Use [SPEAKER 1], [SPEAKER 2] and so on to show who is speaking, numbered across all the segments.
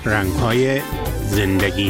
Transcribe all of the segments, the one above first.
[SPEAKER 1] رنگ‌های زندگی.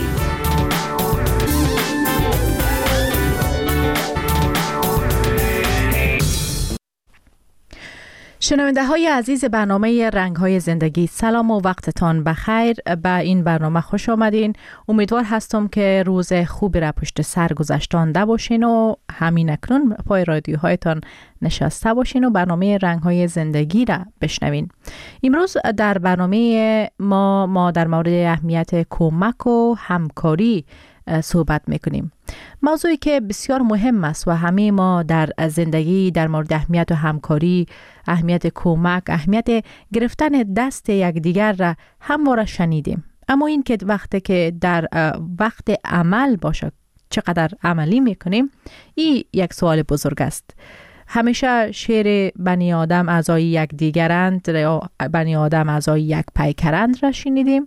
[SPEAKER 2] شنونده های عزیز برنامه رنگ‌های زندگی، سلام و وقتتان بخیر. به این برنامه خوش آمدین. امیدوار هستم که روز خوبی را پشت سر گذاشتانده باشین و همین اکنون پای رادیوهایتان نشسته باشین و برنامه رنگ‌های زندگی را بشنوین. امروز در برنامه ما در مورد اهمیت کمک و همکاری صحبت میکنیم. موضوعی که بسیار مهم است و همه ما در زندگی در مورد اهمیت و همکاری، اهمیت کمک، اهمیت گرفتن دست یکدیگر را همواره شنیدیم. اما این که وقتی که در وقت عمل باشه چقدر عملی میکنیم، این یک سوال بزرگ است. همیشه شعر بنی آدم اعضای یکدیگرند یا بنی آدم اعضای یک پیکرند را شنیدیم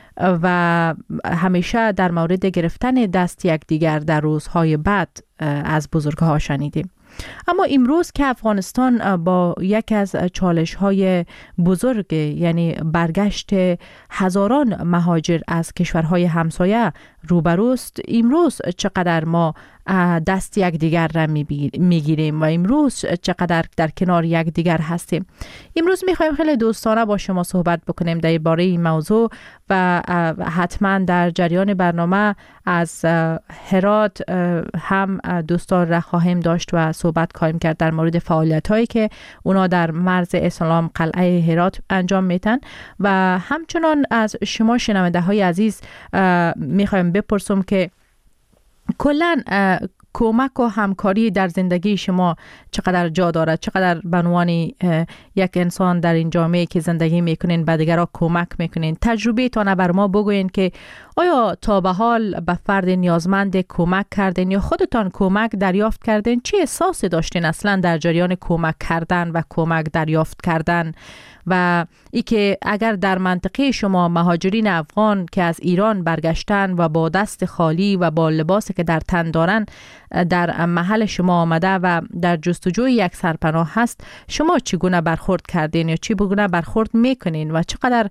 [SPEAKER 2] و همیشه در مورد گرفتن دست یکدیگر در روزهای بعد از بزرگها شنیدیم. اما امروز که افغانستان با یک از چالش‌های بزرگ، یعنی برگشت هزاران مهاجر از کشورهای همسایه روبروست، امروز چقدر ما دست یکدیگر را میگیریم و امروز چقدر در کنار یکدیگر هستیم. امروز میخوایم خیلی دوستانه با شما صحبت بکنیم درباره این موضوع و حتما در جریان برنامه از هرات هم دوستان را خواهیم داشت و صحبت خواهیم کرد در مورد فعالیت‌هایی که اونا در مرز اسلام قلعه هرات انجام میتن و همچنان از شما شنونده های عزیز میخوایم بپرسم که کلاً کمک و همکاری در زندگی شما چقدر جا دارد؟ چقدر به عنوان یک انسان در این جامعه که زندگی میکنین به دیگران کمک میکنین؟ تجربه تان بر ما بگوین که آیا تا به حال به فرد نیازمند کمک کردین یا خودتان کمک دریافت کردین؟ چه احساسی داشتین اصلا در جریان کمک کردن و کمک دریافت کردن؟ و ای که اگر در منطقه شما مهاجرین افغان که از ایران برگشتن و با دست خالی و با لباسی که در تن دارن در محل شما آمده و در جستجوی یک سرپناه هست، شما چگونه برخورد کردین یا چگونه برخورد میکنین و چقدر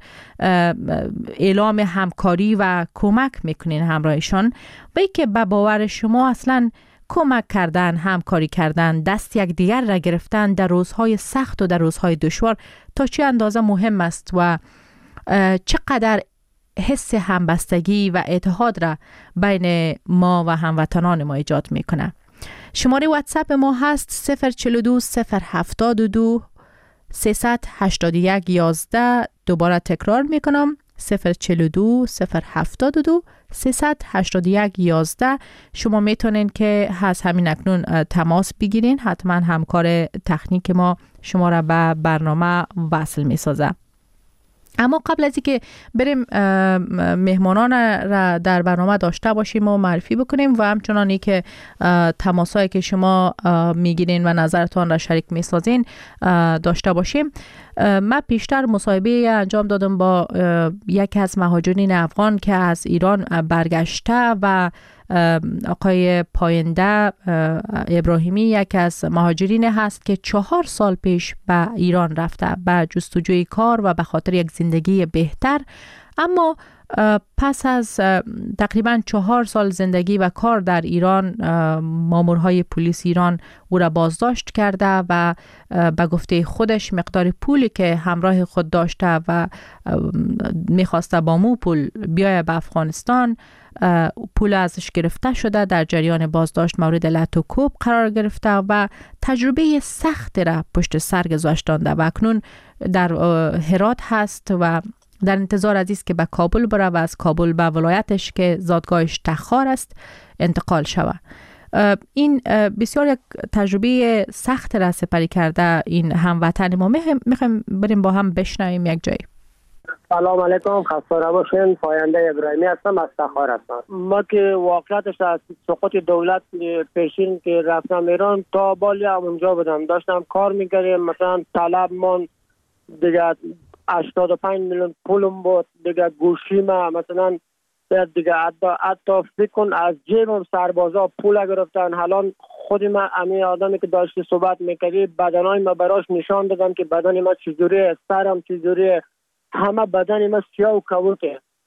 [SPEAKER 2] اعلام همکاری و کمک میکنین همراهشان؟ و ای که به باور شما اصلا کمک کردن، همکاری کردن، دست یک دیگر را گرفتن در روزهای سخت و در روزهای دشوار تا چه اندازه مهم است و چقدر حس همبستگی و اتحاد را بین ما و هموطنان ما ایجاد میکنه. شماره واتساپ ما هست 042 072 381 11. دوباره تکرار میکنم 042 072 381 11. شما میتونین که از همین اکنون تماس بگیرین. حتما همکار تکنیک ما شما را به برنامه وصل میسازه. اما قبل از اینکه بریم مهمانان را در برنامه داشته باشیم و معرفی بکنیم و همچنانی که تماسایی که شما میگیرین و نظرتان را شریک میسازین داشته باشیم، من پیشتر مصاحبه انجام دادم با یکی از مهاجرین افغان که از ایران برگشته و آقای پاینده ابراهیمی یک از مهاجرین هست که 4 سال پیش به ایران رفته به جستجوی کار و به خاطر یک زندگی بهتر. اما پس از تقریبا 4 سال زندگی و کار در ایران، مامورهای پلیس ایران او را بازداشت کرده و به گفته خودش مقدار پولی که همراه خود داشته و میخواسته با مو پول بیایه به افغانستان، پول ازش گرفته شده. در جریان بازداشت مورد لط و کوب قرار گرفته و تجربه سخت را پشت سر گذاشتنده و اکنون در هرات هست و در انتظار است که به کابل بره و از کابل به ولایتش که زادگاهش تخار است انتقال شود. این بسیار یک تجربه سخت را سپری کرده این هموطن ما. میخوایم بریم با هم بشنویم یک جایی.
[SPEAKER 3] سلام علیکم، خسته نباشین. پاینده ابراهیمی هستم، از تخار هستم. ما که واقعیتش از سقوط دولت پیشین که رفتم ایران تا بالی اونجا بودم، داشتم کار میکردم. مثلا طلب من دیگه 85 میلیون پولم بود دیگه، گوشی ما مثلا دیگه حتی فکر کن از جیبم سربازا پول گرفتن. الان خود من امی آدمی که داشتی صحبت میکردی بدنای ما براش نشان دادم که بدن ما چجوریه، سرم چجوریه، همه بدن ما سیاه و کبوته.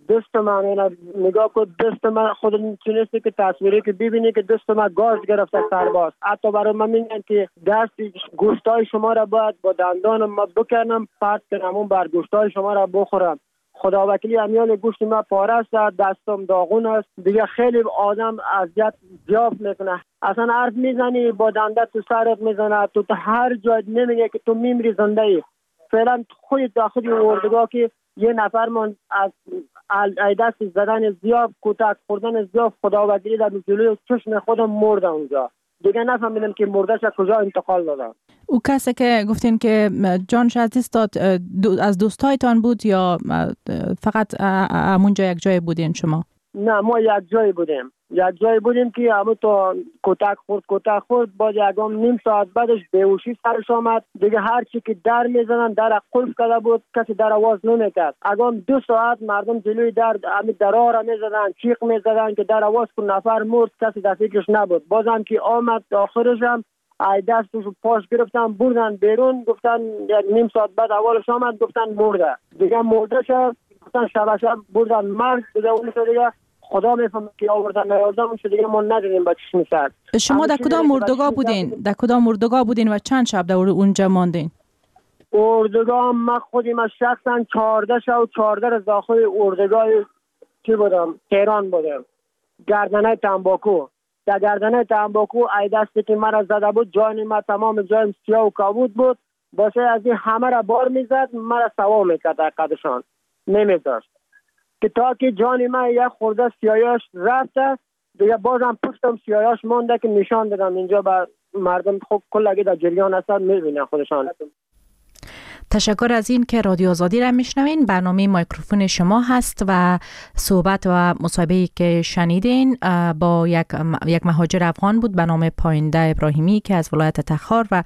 [SPEAKER 3] دست من نگاه کن، دست من خود تونستی که تصویری که ببینی که دست من گاز گرفته سرباز. حتی برای من میگن که دست گوشتای شما را باید با دندان ما بکنم پرت کنم اون بر گوشتای شما را بخورم. خدا وکیلی امیال گوشت ما پاره است، دستم داغون است. دیگه خیلی آدم اذیت زیاد میکنه. اصلا حرف میزنی با دنده تو سرت میزنه، تو هر جای نمیگه که تو میمیری زنده ای. فعلا خودت داخل اردوگاه که یه نفر من از دست زدن زیاد کتک خوردن زیاد خدا وکیلی در جلوی چشم خودم مرد اونجا. دیگه نفهمیدم که مردش کجا انتقال دادن.
[SPEAKER 2] او کسی که گفتین که جانش از دست داد از دوستایتان بود یا فقط همونجا یک جای بودین شما؟
[SPEAKER 3] نه ما یک جای بودیم که همون تو کتک خورد باز یکم نیم ساعت بعدش بیهوشی سرش آمد. دیگه هر چی که در میزنن در قلف کرده بود، کسی در آواز نمیکرد. اگم 2 ساعت مردم جلوی در همین درها را میزدن، چیخ میزدن که در آواز کن نفر مرد، کسی در فکرش نبود. بازم که آمد آخرش هم ای دستش پاش گرفتن بردن بیرون، گفتن یک نیم ساعت بعد اولش آمد گفتن مرده. دیگه مرده شد، گفتن شب بردن مرد. دیگه اونش دیگه خدا میفهمه که آوردن نیاوردن، اونش دیگه ما ندیدیم با چشم سر.
[SPEAKER 2] شما در کدام اردوگاه بودین؟ در کدام اردوگاه بودین و چند شب در اونجا ماندین؟
[SPEAKER 3] اردوگاه ما خودم شخصا 14 شب و 14 روز داخل اردوگاه چی بودم؟ تهران بودم. گردنه تنباکو. در گردنه تنباکو ای دستی که مرا زده بود، جان ما تمام جایم سیاه و کبود بود. باشه از این همه را بار میزد، مرا سوا میکرد در قدشان نمیداشت که تا که جان ما یک خورده سیاهش رفته، دیگه بازم پشتم سیاهش مونده که نشان دادم اینجا به مردم. خب کلگی در جریان هستن میبینن خودشان.
[SPEAKER 2] تشکر از این که رادیو آزادی را میشنوین. برنامه میکروفون شما هست و صحبت و مصاحبه‌ای که شنیدین با یک مهاجر افغان بود به نام پاینده ابراهیمی که از ولایت تخار و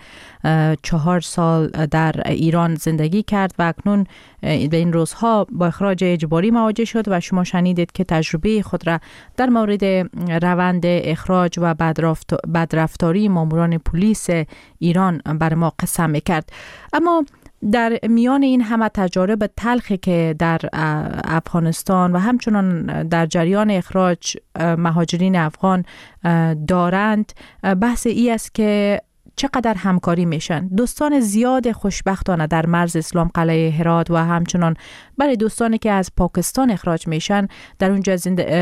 [SPEAKER 2] 4 سال در ایران زندگی کرد و اکنون به این روزها با اخراج اجباری مواجه شد و شما شنیدید که تجربه خود را در مورد روند اخراج و بدرفتاری ماموران پلیس ایران بر ما قسم میکرد. اما در میان این همه تجارب تلخی که در افغانستان و همچنان در جریان اخراج مهاجرین افغان دارند، بحث ای است که چقدر همکاری میشن. دوستان زیاد خوشبختانه در مرز اسلام قلعه هرات و همچنان برای دوستانی که از پاکستان اخراج میشن در اونجا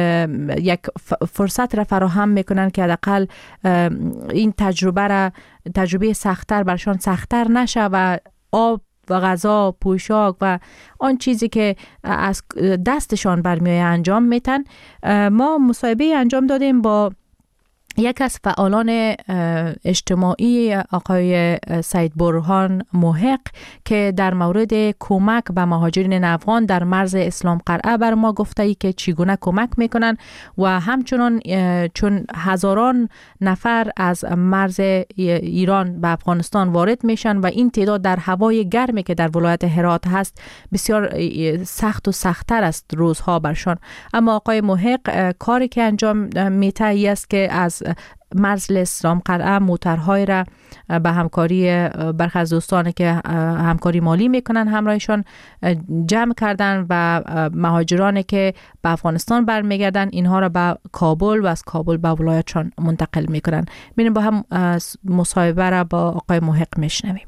[SPEAKER 2] یک فرصت را فراهم میکنن که حداقل این تجربه سخت‌تر برشان سخت‌تر نشه و آب و غذا، پوشاک و آن چیزی که از دستشان برمیآید انجام میتن. ما مصاحبه انجام دادیم با یک از فعالان اجتماعی آقای سید برهان محق که در مورد کمک به مهاجرین افغان در مرز اسلام قلعه بر ما گفته ای که چگونه کمک میکنن و همچنان چون هزاران نفر از مرز ایران به افغانستان وارد میشن و این تعداد در هوای گرمی که در ولایت هرات هست بسیار سخت و سخت‌تر است روزها برشان. اما آقای محق کاری که انجام میده ای است که از مرز اسلام قلعه موترهای را به همکاری برخی از دوستانی که همکاری مالی میکنن همراهشان جمع کردن و مهاجرانی که به افغانستان برمیگردن اینها را به کابل و از کابل به ولایتشان منتقل میکنن. ببینیم با هم مصاحبه را با آقای محق میشنویم.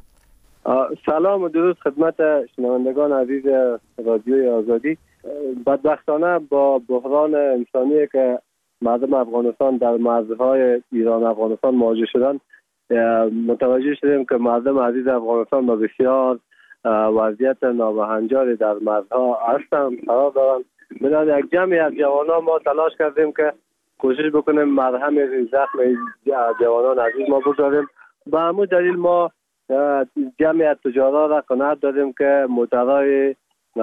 [SPEAKER 3] سلام و درود خدمت شنوندگان عزیز رادیوی آزادی. بدبختانه با بحران انسانی که مردم افغانستان در مرزهای ایران افغانستان مواجه شدن متوجه شدیم که مردم عزیز افغانستان با بسیار وضعیت نابهنجاری در مرزها هستند قرار دارند. بنابراین یک جمعی از جوانان ما تلاش کردیم که کوشش بکنیم مرهم زخم جوانان عزیز ما بگذاریم. به همون دلیل ما جمعی از تجارا را قناعت دادیم که موترهای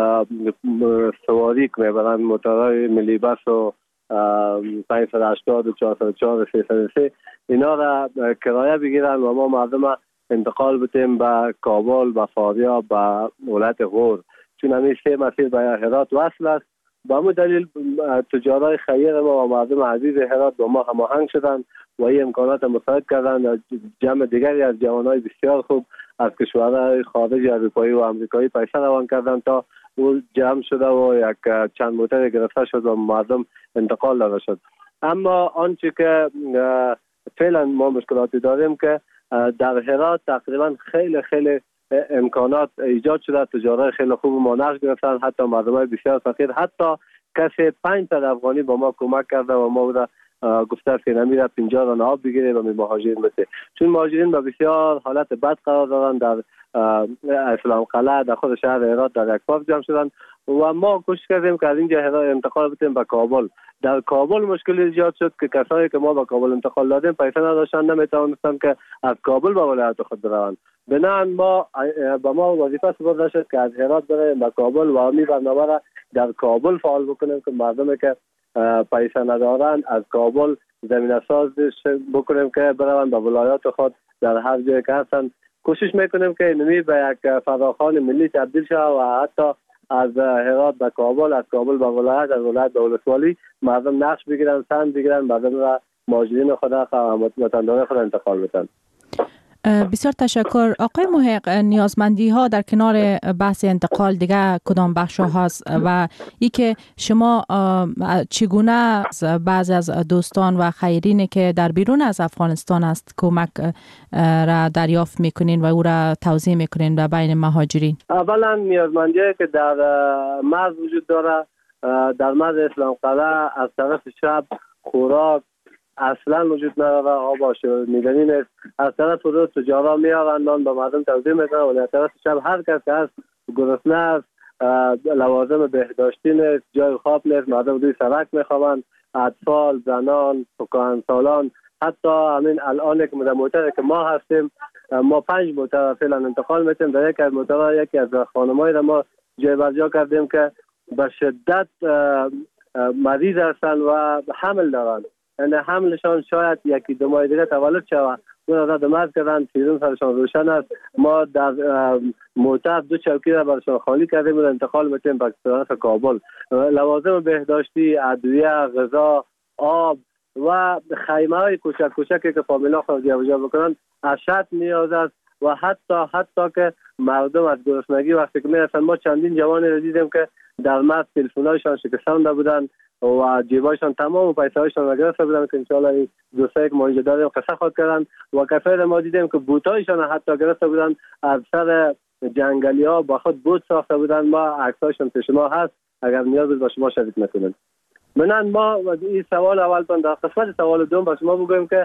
[SPEAKER 3] سواری که میبرند، موترهای ملی بس و 580 و 404 و 303 اینا را کرایه بگیرن و ما مردم انتقال بتیم به کابل، به فاریاب، به ولایت غور، چون همین 3 مسیر به هرات وصل است. با همون دلیل تجارای خیر ما و مردم عزیز هرات با ما هماهنگ شدند و این امکانات مساعد کردند. جمع دیگری از جوانای بسیار خوب از کشورهای خارج اروپایی و امریکایی پیسه روان کردند تا او جمع شده و یک چند موتر گرفته شد و مردم انتقال داده شد. اما آنچه که فعلا ما مشکلاتی داریم که در هرات تقریبا خیلی امکانات ایجاد شده، تجارت خیلی خوب ما نقش گرفتن، حتی مردم بسیار فقیر، حتی کسی 5 افغانی با ما کمک کرده و ما بوده گفته که نمیره 50 دانه آب بگیره و مهاجرین بده، چون مهاجرین به بسیار حالت بد قرار دارن. در اسلام قلعه در خود شهر هرات در یک پارک جمع شدن و ما کوشش کردیم که از اینجا انتقال بدیم به کابل. در کابل مشکل ایجاد شد که کسایی که ما به کابل انتقال دادیم پیسه نداشتن، نمیتوانستن که از کابل به ولایت خود بروند. بنابراین ما با ما وظیفه سپرده شد که از هرات بریم به کابل و همین برنامه را در کابل فعال بکنیم که مردمی که پیسه ندارن از کابل زمینه سازی بکنیم که بروند به ولایات خود در هر جایی که هستن. کوشش میکنیم که اینمی به یک فضاخوان ملی تبدیل شود و حتی از هرات به کابل، از کابل به ولایت، از ولایت به ولسوالی مردم نقش بگیرن، سند بگیرن، مردم را مهاجرین خود وطندار خود انتقال بدن.
[SPEAKER 2] بسیار تشکر آقای محق. نیازمندی ها در کنار بحث انتقال دیگه کدام بخش هاست و ای که شما چگونه بعضی از دوستان و خیرینی که در بیرون از افغانستان است کمک را دریافت میکنین و او را توزیع میکنین به بین مهاجرین؟ اولا
[SPEAKER 3] نیازمندی که در مرز وجود داره، در مرز اسلام قلعه از طرف شب خوراک اصلا وجود نداره، آب آشامیدنی نیست. از طرف رو تجارا میارن نان به مردم توزیع میکنن و از طرف شب هر کس که هست گرسنه است، لوازم بهداشتی نیست، جای خواب نیست، مردم روی سړک میخوابن، اطفال، زنان، کهنسالان. حتی همین الان که موتر که ما هستیم، ما 5 موتر فعلا انتقال میتیم. در یک از موترها یکی از خانمایی را ما جای بر جا کردیم که به شدت مریض هستن و حمل دارن، یعنی حملشان شاید 1-2 ماه دیگه تولد شود. اون را دمت کردن، تیرون سرشان روشن است. ما در موتر 2 چوکی را برشان خالی کردیم و انتقال میتیم به طرف کابل. لوازم بهداشتی، ادویه، غذا، آب و خیمه های کوچک که فامیلا خود جابجا بکنن اشد نیاز است. و حتی که مردم از گرسنگی وقتی که میرسن، ما چندین جوانی را دیدیم که در مرز تلفن‌هایشان شکستانده بودن و جیبایشان تمام پیسه‌هایشان را گرفته بودن که انشاءالله دوستایی که ما داریم قصه خود کردن. و کسایی را ما دیدیم که بوتایشان حتی گرفته بودن، از سر جنگلی‌ها با خود بوت ساخته بودن. ما عکسایشان پیش ما هست، اگر نیاز بود با شما شریک نکنید. منن ما این سوال اولتون در قسمت سوال دوم با شما بگویم که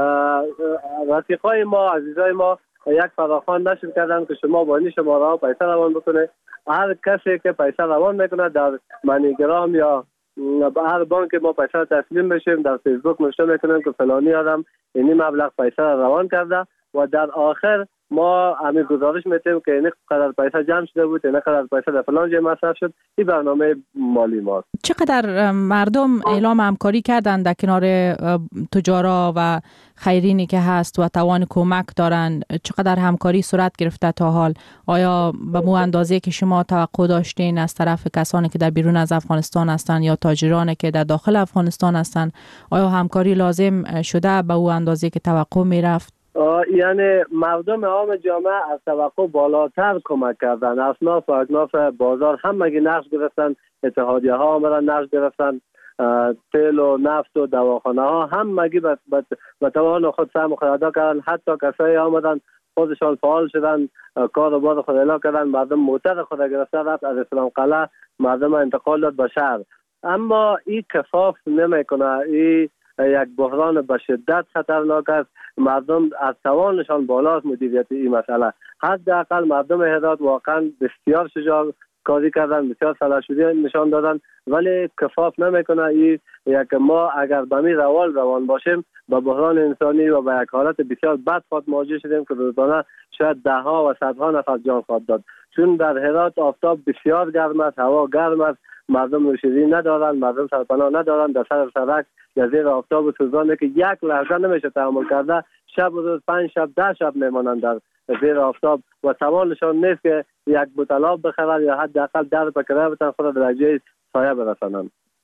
[SPEAKER 3] رفیقای ما، عزیزای ما یک فراخوان نشر کردن که شما با این شماره ها پیسه روان بکنه. هر کسی که پیسه روان میکنه در منیگرام یا به هر بانک ما پیسه تسلیم بشیم، در فیسبوک نوشته میکنیم که فلانی آدم این مبلغ پیسه روان کرده و در آخر ما همین گزارش میتیم که این قدر پیسه جمع شده بود، این قدر پیسه در فلان جای مصرف شد. این برنامه مالی ماست. چقدر مردم اعلام همکاری کردن در کنار تجارا و خیرینی که هست و توان کمک دارن؟ چقدر همکاری صورت گرفته تا حال؟ آیا به مو اندازه که شما توقع داشتین از طرف کسانی که در بیرون از افغانستان هستن یا تاجرانی که در داخل افغانستان هستن، آیا همکاری لازم شده به او اندازه که توقع میرفت؟ یعنی مردم عام جامعه از توقع بالاتر کمک کردن. اصناف و اکناف بازار همگی نقش گرفتن، اتحادیه ها آمدن نقش گرفتن، تیل و نفت و دواخانه ها همگی به توان خود سهم خود ادا کردن. حتی کسایی آمدن خودشان فعال شدن، کار و بار خود اعلام کردن. مردم موتر خود گرفته رفت از اسلام قلعه مردم انتقال داد به شهر. اما این کفاف نمیکنه. این یک بحران به شدت خطرناک است. مردم از توانشان بالاست مدیریت این مسئله. حداقل مردم هرات واقعا بسیار شجاع کاری کردن، بسیار سلحشوری نشان دادن، ولی کفاف نمیکنه. این یک ما اگر به می روان باشیم با بحران انسانی و با یک حالت بسیار بد خود مواجه شدیم که روزانه شاید 10 ها و 100 ها نفر جان خواهد داد. چون در هرات آفتاب بسیار گرم است، هوا گرم است، مردم نوشیدنی ندارن، مردم سرپناه ندارن، در سر سرک یا زیر آفتاب سوزانه که یک لحظه نمیشه تحمل کرده، شب و روز 5 شب 10 شب میمانند در زیر آفتاب و توانشان نیست که یک بوتل آب بخرن یا حداقل در پکره بتن خود در جای سایه برسانند.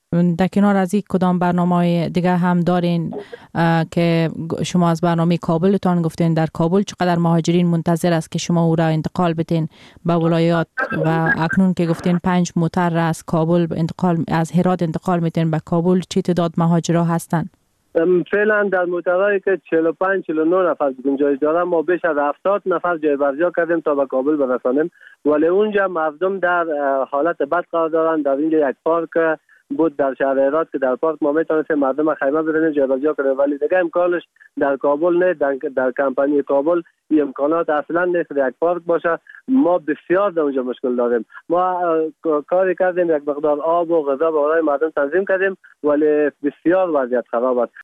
[SPEAKER 2] در کنار از این کدام برنامه دیگه هم دارین که شما از برنامه کابلتان گفتین در کابل چقدر مهاجرین منتظر است که شما او را انتقال بدین به ولایات و اکنون که گفتین 5 موتر از کابل از هرات انتقال میدین به کابل چه تعداد مهاجرا هستن؟
[SPEAKER 3] فعلا در موترهایی که 45 49 نفر گنجایش داره ما بیش از 70 نفر جایبرجا کردیم تا به کابل برسانیم، ولی اونجا مردم در حالت بد قرار دارن. در اینجا یک پارک بود در شهر هرات که در پارک ما میتونستیم مردم خیمه برنیم جایبرجا کنیم، ولی دیگه امکانش در کابل نه. در کمپانی کابل این امکانات اصلا نیست یک پارک باشه. ما بسیار در اونجا مشکل داریم. ما کاری کردیم یک مقدار آب و غذا برای مردم تنظیم کردیم، ولی بسیار وضعیت خراب است.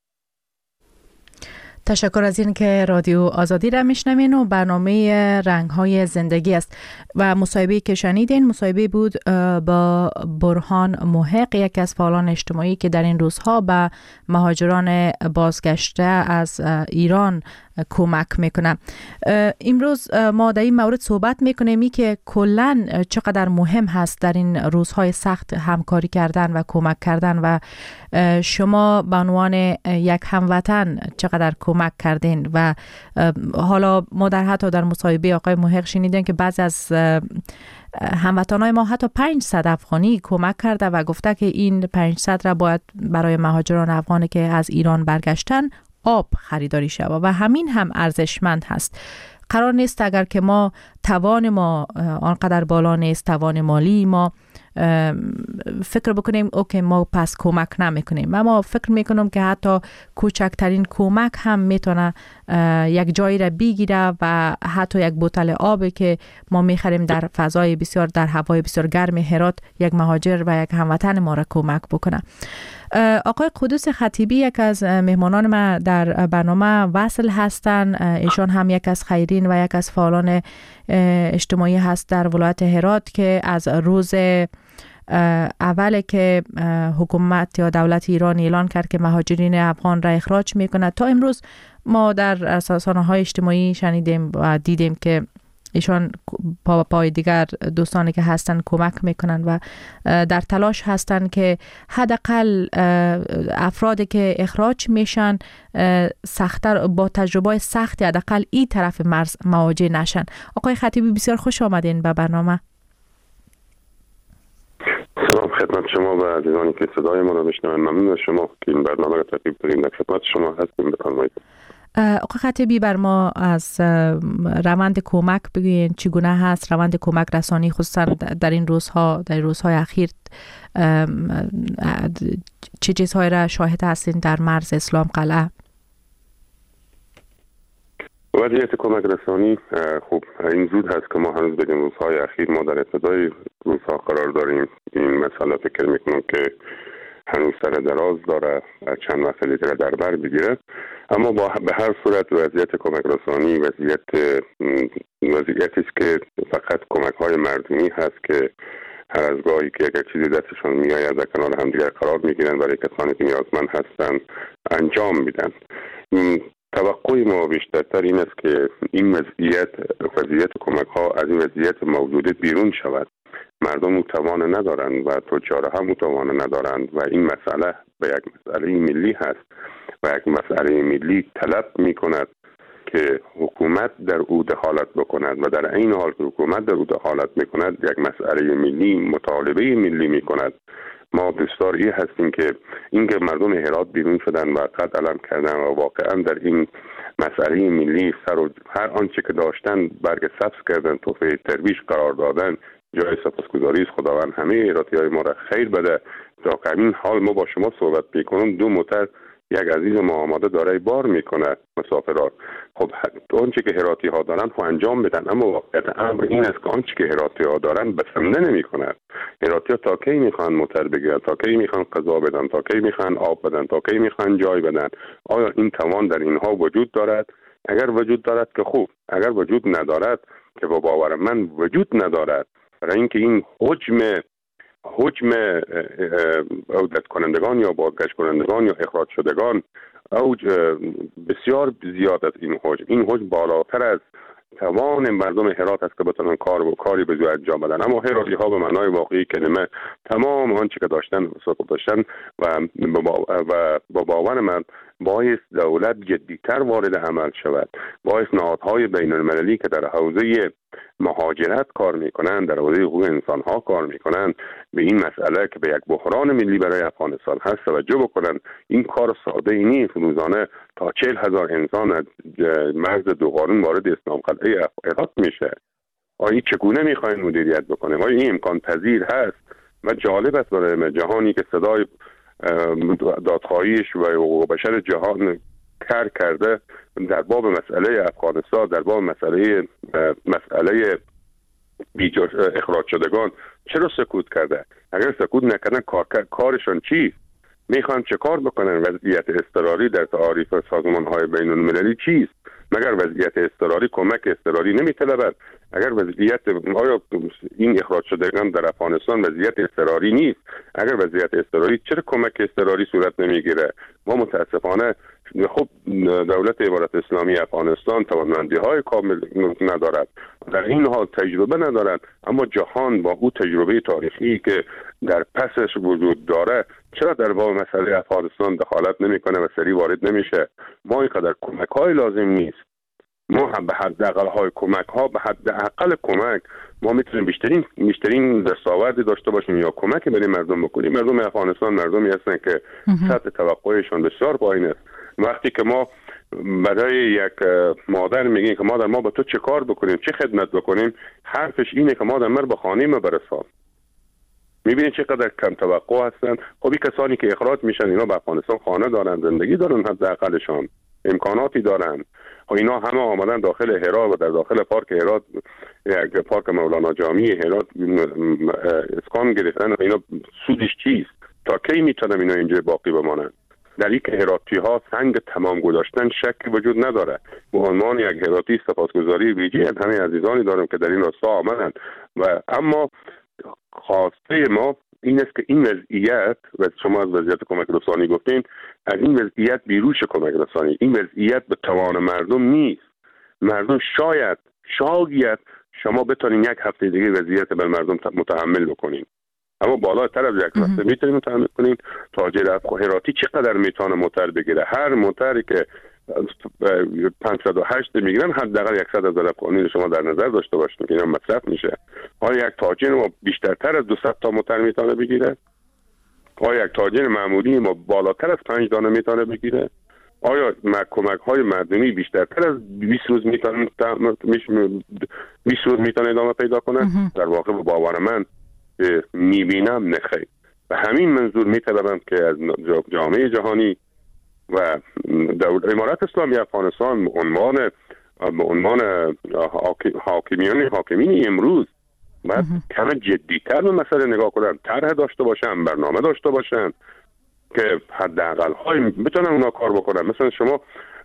[SPEAKER 2] تشکر از این که رادیو آزادی را میشنوین و برنامه رنگ‌های زندگی است و مصاحبه‌ای که شنیدین مصاحبه بود با برهان محق، یک از فعالان اجتماعی که در این روزها به مهاجران بازگشته از ایران کمک میکنه. امروز ما در این مورد صحبت میکنیم که کلاً چقدر مهم هست در این روزهای سخت همکاری کردن و کمک کردن و شما به عنوان یک هموطن چقدر کمک کردین و حالا ما حتی در مصاحبه آقای محق شنیدیم که بعضی از هموطنای ما حتی 500 افغانی کمک کرده و گفته که این 500 را باید برای مهاجران افغانی که از ایران برگشتن آب خریداری شود و همین هم ارزشمند هست. قرار نیست اگر که ما توان ما آنقدر بالا نیست، توان مالی ما، فکر بکنیم اوکی ما پس کمک نمیکنیم. ما فکر میکنم که حتی کوچکترین کمک هم میتونه یک جایی را بگیره و حتی یک بوتل آبی که ما میخریم در فضای بسیار در هوای بسیار گرم هرات یک مهاجر و یک هموطن ما را کمک بکنه. آقای قدوس خطیبی یک از مهمانان ما در برنامه وصل هستند. ایشان هم یک از خیرین و یک از فعالان اجتماعی هست در ولایت هرات که از روز اولی که حکومت یا دولت ایران اعلان کرد که مهاجرین افغان را اخراج میکنه تا امروز ما در رسانه‌های اجتماعی شنیدیم و دیدیم که ایشان پای دیگر دوستانی که هستن کمک میکنن و در تلاش هستن که حداقل افرادی که اخراج میشن سخت‌تر با تجربه سختی حداقل این طرف مرز مواجه نشن. آقای خطیبی بسیار خوش آمدین به برنامه.
[SPEAKER 4] سلام خدمت شما و عزیزانی که صدای ما را میشنوند. ممنون از شما که این برنامه را ترتیب دادین. در خدمت شما هستیم. بفرمایید.
[SPEAKER 2] آقای خطیبی بر ما از روند کمک بگوین چگونه هست روند کمک رسانی خصوصا در این روزها در روزهای اخیر چه چیزهای را شاهد هستین در مرز اسلام قلعه؟
[SPEAKER 4] وضعیت کمک رسانی خب این زود هست که ما هنوز بگیم روزهای اخیر ما در ابتدای روزها قرار داریم. این مسئله فکر میکنم که هنوز سر دراز داره چند مسئله دیگر در بر بگیره، اما به هر صورت وضعیت کمک رسانی وضعیتی است که فقط کمک های مردمی هست که هر از گاهی که اگر چیزی دستشان میآید در کنار هم دیگر قرار میگیرن برای کسانی که نیازمند هستند انجام میدن. توقع ما بیشترتر این است که این وضعیت کمک ها از این وضعیت موجودات بیرون شود. مردم توان ندارند و تجار هم توان ندارند و این مسئله به یک مسئله ملی هست و یک مسئله ملی طلب می کند که حکومت در او دخالت بکند و در این حال که حکومت در او دخالت می کند یک مسئله ملی مطالبه ملی می کند. ما بسیار هستیم که اینکه مردم هرات بیرون شدن و قد علم کردن و واقعا در این مسئله ملی سر و هر آنچه که داشتن برگ سبز کردن، تحفه ترویج قرار دادن، جای سپاسگزاری است. خداوند همه ایراتی‌های ما را خیر بده. تا همین حال ما با شما صحبت می‌کنم 2 موتر یک عزیز ما آماده داره بار میکنه مسافران. خب آنچه که هراتی ها دارن خب انجام بدن، اما واقعیت امر این است که آنچه که هراتی ها دارن بسنده نمی کنند. هراتی ها تا کی میخوان موتر بگیرن، تا کی میخوان غذا بدن، تا کی میخوان آب بدن، تا کی میخوان جای بدن. آیا این توان در اینها وجود دارد؟ اگر وجود دارد که خوب، اگر وجود ندارد که با باور من وجود ندارد، برای اینکه این حجم عودت کنندگان یا بازگشت کنندگان یا اخراج شدگان بسیار زیاد از این حجم بالاتر از توان مردم هرات است که بتونن کاری به زودی انجام بدن. اما هراتی ها به معنای واقعی کلمه تمام آنچه که داشتن سقوط داشتن و با باور من باعث دولت جدیتر وارد عمل شود، باعث نهادهای بین المللی که در حوزه مهاجرت کار میکنن، در حوزه حقوق انسان ها کار میکنن، به این مسئله که به یک بحران ملی برای افغانستان هست توجه بکنن. این کار ساده ای نیست. روزانه تا 40,000 انسان از مرز دوقانون وارد اسلام قلعه هرات میشه. آیا چگونه میخواین مدیریت بکنیم؟ آیا این امکان پذیر هست؟ و جالب است برای جهانی که صدای دادخواهیش و حقوق بشر جهان کرده در باب مسئله افغانستان، در باب مسئله اخراج شدگان چرا سکوت کرده؟ اگر سکوت نکردن کارشان چیست؟ میخوان چه کار بکنن؟ وضعیت اضطراری در تعاریف سازمان‌های بین المللی چیست؟ مگر وضعیت اضطراری کمک اضطراری نمیطلبد؟ اگر آیا این اخراج شدگان در افغانستان وضعیت اضطراری نیست؟ اگر وضعیت اضطراری چرا کمک اضطراری صورت نمیگیره؟ ما متاسفانه خب دولت امارات اسلامی افغانستان توانمندی‌های کامل ندارد، در این حال تجربه ندارد، اما جهان با او تجربه تاریخی که در پسش وجود داره چرا در باب مسئله افغانستان دخالت نمیکنه و سریع وارد نمیشه؟ ما اینقدر کمک‌های لازم نیست. ما هم به حداقل به حداقل کمک ما میتونیم بیشترین دستاوردی داشته باشیم یا کمکی برای مردم بکنیم. مردم افغانستان مردمی هستن که سطح توقعشون بسیار پایین است. وقتی که ما برای یک مادر میگیم که مادر ما با تو چه کار بکنیم، چه خدمت بکنیم، حرفش اینه که مادر من به خانه ما برسان. میبینید چقدر کم توقع هستن. خب این کسانی که اخراج میشن اینا به افغانستان خانه دارن، زندگی دارن، حداقلشان امکاناتی دارن. اینا همه آمدن داخل هرات و در داخل پارک هرات، یک پارک مولانا جامی هرات اسکان گرفتن و اینا سودش چیست؟ تا کی میتونم اینا اینجا باقی بمانن؟ در این که هراتی ها سنگ تمام گذاشتن شکی وجود نداره. به عنوان یک هراتی سپاسگزاری ویژه از همه عزیزانی دارم که در این راستا آمدن و اما خواسته ما این است که این وضعیت و شما از وضعیت کمک رسانی گفتین، از این وضعیت بیروش کمک رسانی، این وضعیت به توان مردم نیست. مردم شاید شما بتونین یک هفته دیگه وضعیت بر مردم متحمل بکنین، اما بالاتر از یک هفته میتونین متحمل کنین. تاجر هراتی چقدر میتونه موتر بگیره؟ هر موتری که 508 میگیرن حداقل 100,000 افغانی شما در نظر داشته باشید که اینا مصرف میشه. آیا یک تاجر ما بیشتر از 200 تا موتر میتونه بگیره؟ آیا یک تاجر معمولی ما بالاتر از 5 دانه میتونه بگیره؟ آیا کمک های مردمی بیشتر از 20 روز میتونه ادامه پیدا کنه؟ در واقع با باور من میبینم نخیر. و همین منظور میطلبم که از جامعه جهانی و امارات اسلامی افغانستان به عنوان حاکمین امروز باید کم جدیتر به مسئله نگاه کنن، طرح داشته باشن، برنامه داشته باشن که حداقل های بتونن اونا کار بکنن. مثلا شما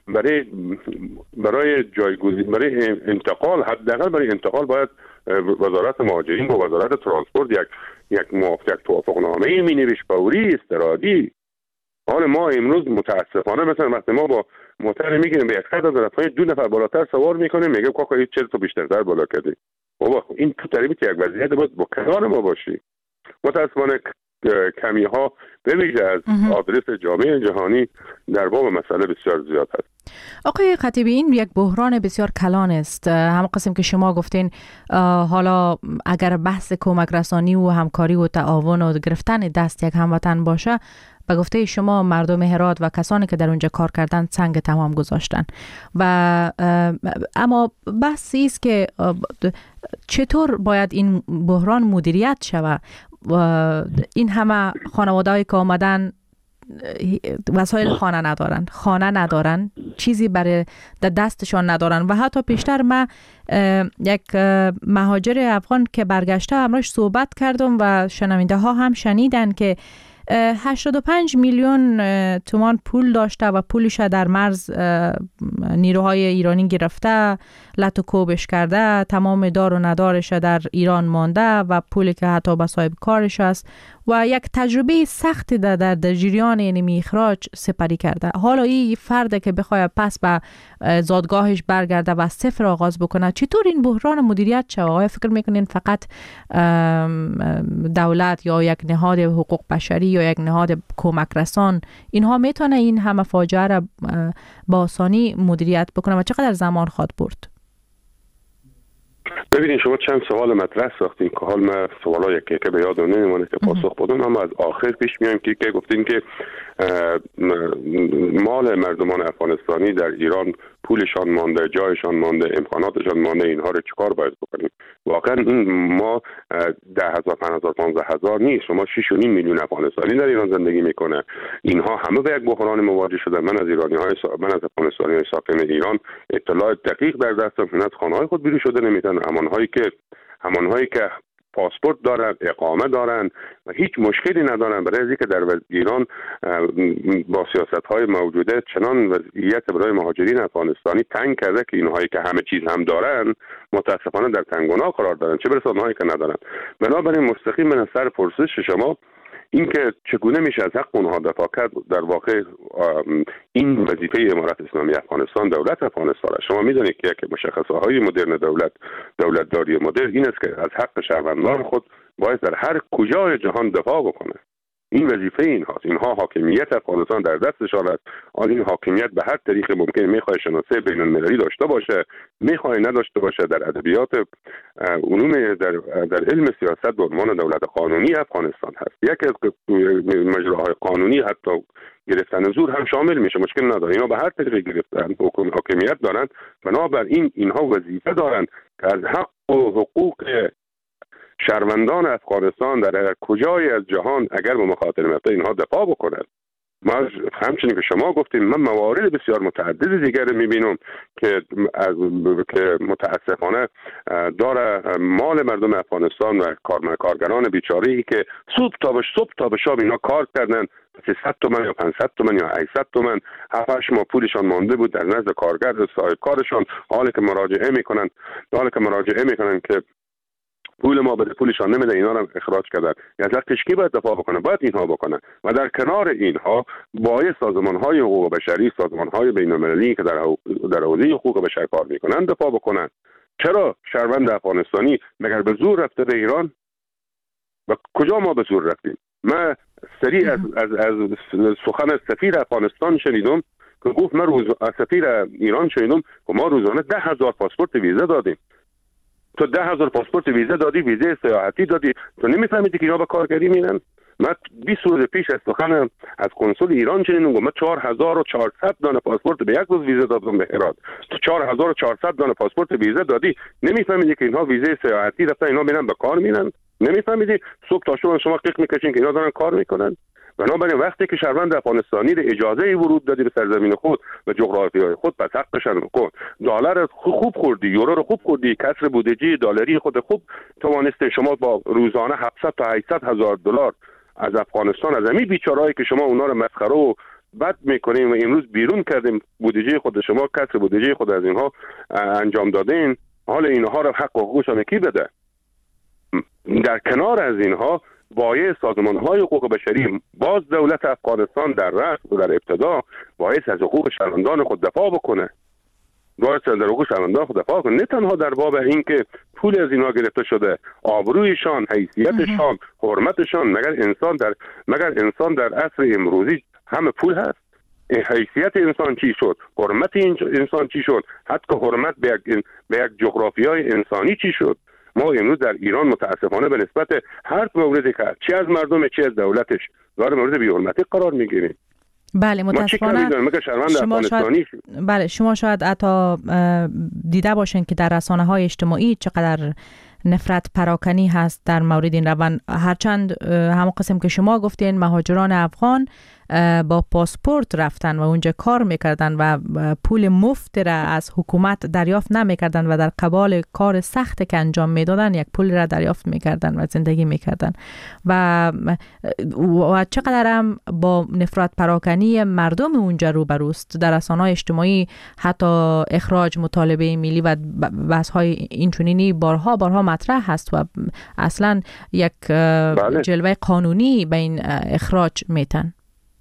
[SPEAKER 4] برای جایگزین، برای انتقال، حداقل برای انتقال باید وزارت مهاجرین با وزارت ترانسپورت یک توافقنامه مینویسه فوری استرادی. حال ما امروز متاسفانه مثلا وقتی ما با موتر میگیریم به 100,000 افغانی 2 نفر بالاتر سوار میکنیم، میگه کاکا این 40 تا بیشتر بالا کردی. بابا این تو طریقی که یک وضعیت باید با کنار ما باشی. متاسفانه کمی ها به ویژه از آدرس جامعه جهانی در باب مسئله بسیار زیاد هست.
[SPEAKER 2] آقای خطیبی، این یک بحران بسیار کلان است. هم قسم که شما گفتین حالا اگر بحث کمک رسانی و همکاری و تعاون و گرفتن دست یک هموطن باشه، به گفته شما مردم هرات و کسانی که در اونجا کار کردن سنگ تمام گذاشتن و اما بحث است که چطور باید این بحران مدیریت شود. این همه خانواده‌ای که آمدن وسایل خانه ندارن، چیزی برای دستشان ندارن و حتی پیشتر من یک مهاجر افغان که برگشته همراهش صحبت کردم و شنونده ها هم شنیدن که 85 میلیون تومان پول داشته و پولش در مرز نیروهای ایرانی گرفته، لط و کوبش کرده، تمام دار و ندارش در ایران مانده و پولی که حتی به صاحب کارش است و یک تجربه سختی در جریان یعنی اخراج سپری کرده. حالا این فرد که بخواد پس به زادگاهش برگرده و صفر آغاز بکنه، چطور این بحران مدیریت شود؟ آیا فکر میکنین فقط دولت یا یک نهاد حقوق بشری یا یک نهاد کمک رسان اینها میتونه این همه فاجعه را با آسانی مدیریت بکنه و چقدر زمان خواهد برد؟
[SPEAKER 4] ببینید شما چند سوال مطرح ساختین که حال من سوالا یکی که به یادم نمیمونه که پاسخ بدم، اما از آخر پیش میایم که گفتین که مال مردمان افغانستانی در ایران پولشان مانده، جایشان مانده، امکاناتشان مانده، اینها رو چیکار باید بکنیم؟ واقعا این ما 10,000 5,000 15,000 نیست، شما 6.5 میلیون افغانستانی در ایران زندگی میکنه. اینها همه به یک بحران مواجه شدن. من از افغانستانی‌های ساکن ایران اطلاع دقیق در دستم که از خانه‌های خود بیرون شده نمیتونن، همانهایی که پاسپورت دارن، اقامه دارن و هیچ مشکلی ندارن، برای اینکه در ایران با سیاست‌های موجوده چنان وضعیت برای مهاجرین افغانستانی تنگ کرده که اینهایی که همه چیز هم دارن متاسفانه در تنگنا قرار دارن، چه برسه اونهایی که ندارن. بنابراین مستقیم من سر پرسش شما این که چگونه میشه از حق اونها دفاع کرد، در واقع این وظیفه امارت اسلامی افغانستان، دولت افغانستان است. شما میدونید که یک مشخصه‌های مدرن دولتداری مدرن این است که از حق شهروندان خود باید در هر کجای جهان دفاع بکنه. این وظیفه اینهاست. اینها حاکمیت افغانستان در دستشان است. این حاکمیت به هر طریق ممکن میخواد شناسه بین المللی داشته باشه، میخواد نداشته باشه. در ادبیات علوم در علم سیاست به عنوان دولت قانونی افغانستان هست. یکی از مجراهای قانونی حتی گرفتن زور هم شامل میشه، مشکل نداره. اینا به هر طریق گرفتن حاکمیت دارن، بنابراین اینها وظیفه دارن که از حق و حقوق شهروندان افغانستان در کجای از جهان اگر به مخاطر میفته اینها دفاع بکنند. ما همچنین که شما گفتیم، من موارد بسیار متعدد دیگر میبینم که متاسفانه داره مال مردم افغانستان و کارگران بیچاره‌ای که صبح تا به شب اینا کار کردن، 300 تومن یا 500 تومن یا 800 تومن 7-8 ماه پولشان مانده بود در نزد کارگر صاحب کارشان، حالی که مراجعه میکنن که پول ما بده، پولشان نمیده، اینا رو اخراج کردن. از حقش کی باید دفاع بکنه؟ باید اینها بکنن. و در کنار اینها باید سازمان‌های حقوق بشری، سازمان‌های بین‌المللی که در حوزه حقوق بشر کار میکنن دفاع بکنن. چرا شهروند افغانستانی مگر به زور رفته به ایران؟ و کجا ما به زور رفتیم؟ من سریع از سخن سفیر افغانستان شنیدم که گفت من از سفیر ایران شنیدم که ما روزانه 10,000 پاسپورت ویزا دادیم. تو 10,000 پاسپورت ویزا دادی، ویزا سیاحتی دادی، تو نمیفهمیدی که اینا به کارگری میرن؟ من 20 روز پیش از سخن از کنسول ایران شنیدم، من 4,400 دانه پاسپورت به یک روز ویزا دادم به هرات. تو 4,400 دانه پاسپورت ویزا دادی، نمیفهمیدی که اینها ویزا سیاحتی رفتن، اینا میرن به کار میرن؟ نمیفهمیدی صبح تا شما قیق میکشین که اینا دارن کار میکنن؟ بنابراین وقتی که شهروند افغانستانی رو اجازه ورود دادی به سرزمین خود و جغرافیای خود، پس حقشون کن. دلار خوب خوردی، یورو رو خوب خوردی، کسر بودجه دلاری خود خوب توانسته. شما با روزانه 700 تا 800 هزار دلار از افغانستان، از همین بیچارهایی که شما اونا رو مسخره و بد میکنیم و امروز بیرون کردیم بودجه خود شما، کسر بودجه خود از اینها انجام دادین، حال اینها رو حق و حقوقشون کی بده؟ در کنار از اینها باید سازمان‌های حقوق بشری، باز دولت افغانستان در رأس و در ابتدا باید از حقوق شهروندان خود دفاع بکنه. نه تنها در باب این که پول از اینا گرفته شده، آبرویشان، حیثیتشان، حرمتشان. مگر انسان در عصر امروزی همه پول هست؟ حیثیت انسان چی شد؟ حرمت انسان چی شد؟ حتی حرمت به یک جغرافیای انسانی چی شد؟ ما امروز در ایران متاسفانه به نسبت هر موردی که چه از مردم چه از دولتش داره مورد بی‌حرمتی قرار میگیریم.
[SPEAKER 2] بله متاسفانه شما شاید حتی دیده باشین که در رسانه‌های اجتماعی چقدر نفرت پراکنی هست در مورد این روند. هرچند همون قسم که شما گفتین مهاجران افغان با پاسپورت رفتن و اونجا کار میکردن و پول مفت را از حکومت دریافت نمیکردن و در قبال کار سخت که انجام میدادن یک پول را دریافت میکردن و زندگی میکردن و چقدر هم با نفرت پراکنی مردم اونجا روبروست. در رسانه‌های اجتماعی حتی اخراج مطالبه ملی و بحث‌های اینچنینی بارها مطرح هست و اصلا یک جلوه قانونی به این اخراج میتن.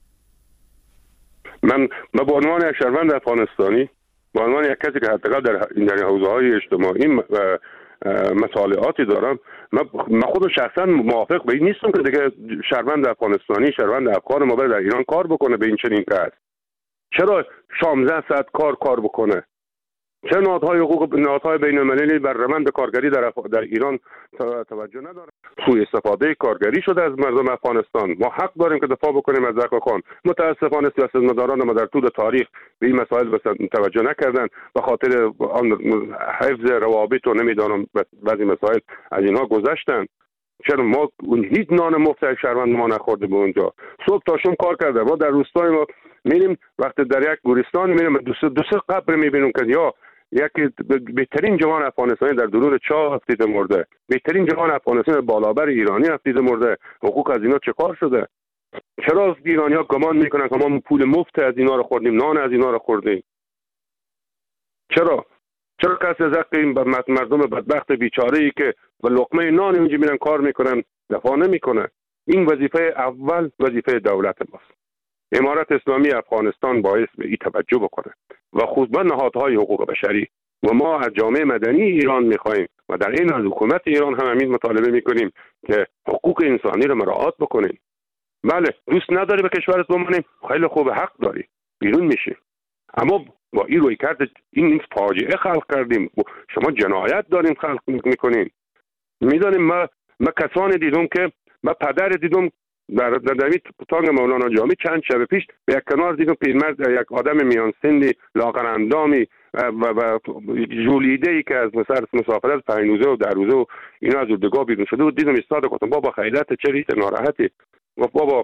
[SPEAKER 4] من به عنوان یک شهروند افغانستانی، به عنوان یک کسی که حداقل در حوزه‌های اجتماعی مطالعاتی دارم، من خود شخصا موافق به این نیستم که دیگه شهروند افغانستانی، شهروند افغان ما در ایران کار بکنه به این چنین قصد. چرا 16 ساعت کار بکنه؟ چرا نهادهای بین‌المللی بر روند کارگری در ایران توجه نداره؟ سوء استفاده کارگری شده از مردم افغانستان. ما حق داریم که دفاع بکنیم از حق خان. متاسفانه سیاستمداران ما در طول تاریخ به این مسائل توجه نکردن، به خاطر حفظ روابط و نمیدانم بعضی مسائل از اینها گذشتن. چرا ما هیچ نان مفت شهروند ما نخورده به اونجا؟ صبح تا شب کار کرده. ما در روستای ما میریم وقتی در یک گورستان میریم دو سه قبر میبینیم که یا یکی بهترین جوان افغانستانی در درون چاه افتیده مرده، بهترین جوان افغانستانی بالابر ایرانی افتیده مرده. حقوق از اینا چه کار شده؟ چرا ایرانی‌ها گمان میکنن که ما پول مفت از اینا رو خوردیم، نان از اینا رو خوردیم؟ چرا کسی از حق این مردم بدبخت بیچاره‌ای که به لقمه نان اونجا میرن کار میکنن دفاع نمیکنه؟ این وظیفه اول وظیفه دولت ماست. امارت اسلامی افغانستان باعث به این توجه بکنه و خصوصا نهادهای حقوق بشری و ما از جامعه مدنی ایران میخواهیم و در این از حکومت ایران هم همین مطالبه میکنیم که حقوق انسانی رو مراعات بکنیم. بله دوست نداری به کشورت بمانیم، خیلی خوب، حق داری، بیرون میشی، اما با این روی کرد این فاجعه خلق کردیم. شما جنایت داریم خلق میکنین. میدانیم ما کسانی دیدم که من پدر دیدم در دوید تانگ مولانا جامی چند شب پیش به یک کنار دیدم پیرمرد، یک آدم میان سنی لاغر اندامی و جولیده ای که از مسافرت 5 روزه و 10 روزه و اینا از اردوگاه بیرون شده و دیدم ایستاده. گفتم بابا خیرت، چه ریت ناراحتی؟ گفت بابا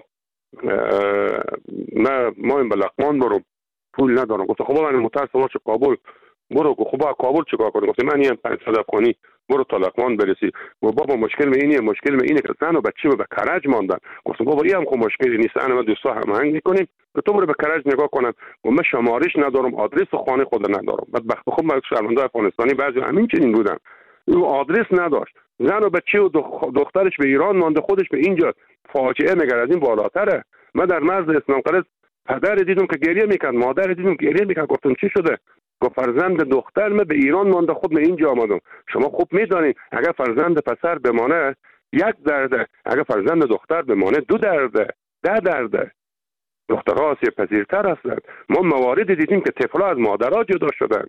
[SPEAKER 4] ما این به لقمان برم، پول ندارم. گفتم خب من متاسفم چه کابل برو. خب کابل چیکار کنم؟ گفتم من 500 افغانی برو تا لقمان برسی. و بابا مشکل اینه که زن و بچه به کرج ماندن. گفتم بابا این هم خب مشکلی نیست، انا دوستا هماهنگ میکنیم که تو برو به کرج نگاه کنن. و من شمارش ندارم، آدرس خانه خود ندارم. بدبخت خب من شهروندای افغانستانی بعضی همین چنین بودن، او آدرس نداشت، زن و بچه و دخترش به ایران مانده، خودش به اینجا. فاجعه مگر از این بالاتره؟ من در مرز اسلام قلعه پدر دیدم که گریه میکرد، مادر دیدم که گریه میکرد. گفتم چی شده؟ گفت فرزند دختر من به ایران مانده، خود من اینجا آمدم. شما خوب میدانین اگر فرزند پسر بمانه 1 درده، اگر فرزند دختر بمانه 2 درده، 10 درده. دخترها آسیب پذیرتر هستند. ما مواردی دیدیم که طفلها از مادرها جدا شدند.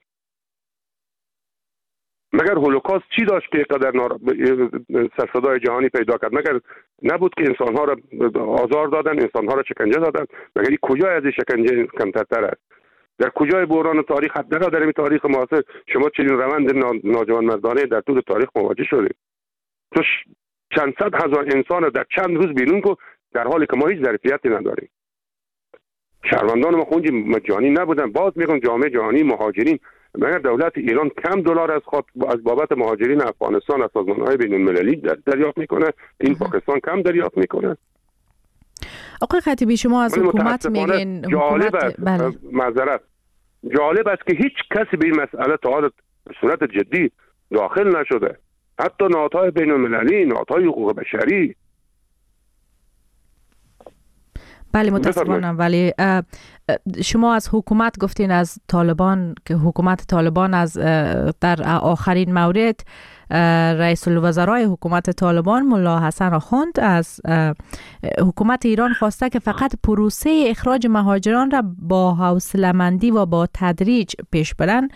[SPEAKER 4] مگر هولوکاست چی داشت که قدر سرصدای جهانی پیدا کرد؟ مگر نبود که انسانها را آزار دادن، انسانها را شکنجه دادن؟ مگر این کجا از این شکنجه کمتر است؟ در کجای بحران تاریخ حداقل در این تاریخ معاصر شما چنین روند ناجوانمردانه در طول تاریخ مواجه شدید؟ تو چند صد هزار انسان در چند روز بیرون کو، در حالی که ما هیچ ظرفیتی نداریم. شهروندان ما خونجی مجانی نبودن. باز میگم جامعه جهانی مهاجرین، مگر دولت ایران کم دلار از بابت مهاجرین افغانستان از سازمان‌های بین‌المللی دریافت میکنه؟ این پاکستان کم دریافت میکنه؟
[SPEAKER 2] آقای خطیبی شما از حکومت میگین
[SPEAKER 4] معذرت، جالب است که هیچ کسی به این مسئله تا حال به صورت جدی داخل نشده، حتی نهادهای بین‌المللی، نهادهای حقوق بشری.
[SPEAKER 2] بله متاسفانم، ولی شما از حکومت گفتین، از طالبان، که حکومت طالبان از در آخرین مورد رئیس الوزرای حکومت طالبان ملا حسن آخوند از حکومت ایران خواسته که فقط پروسه اخراج مهاجران را با حوصله‌مندی و با تدریج پیش برن.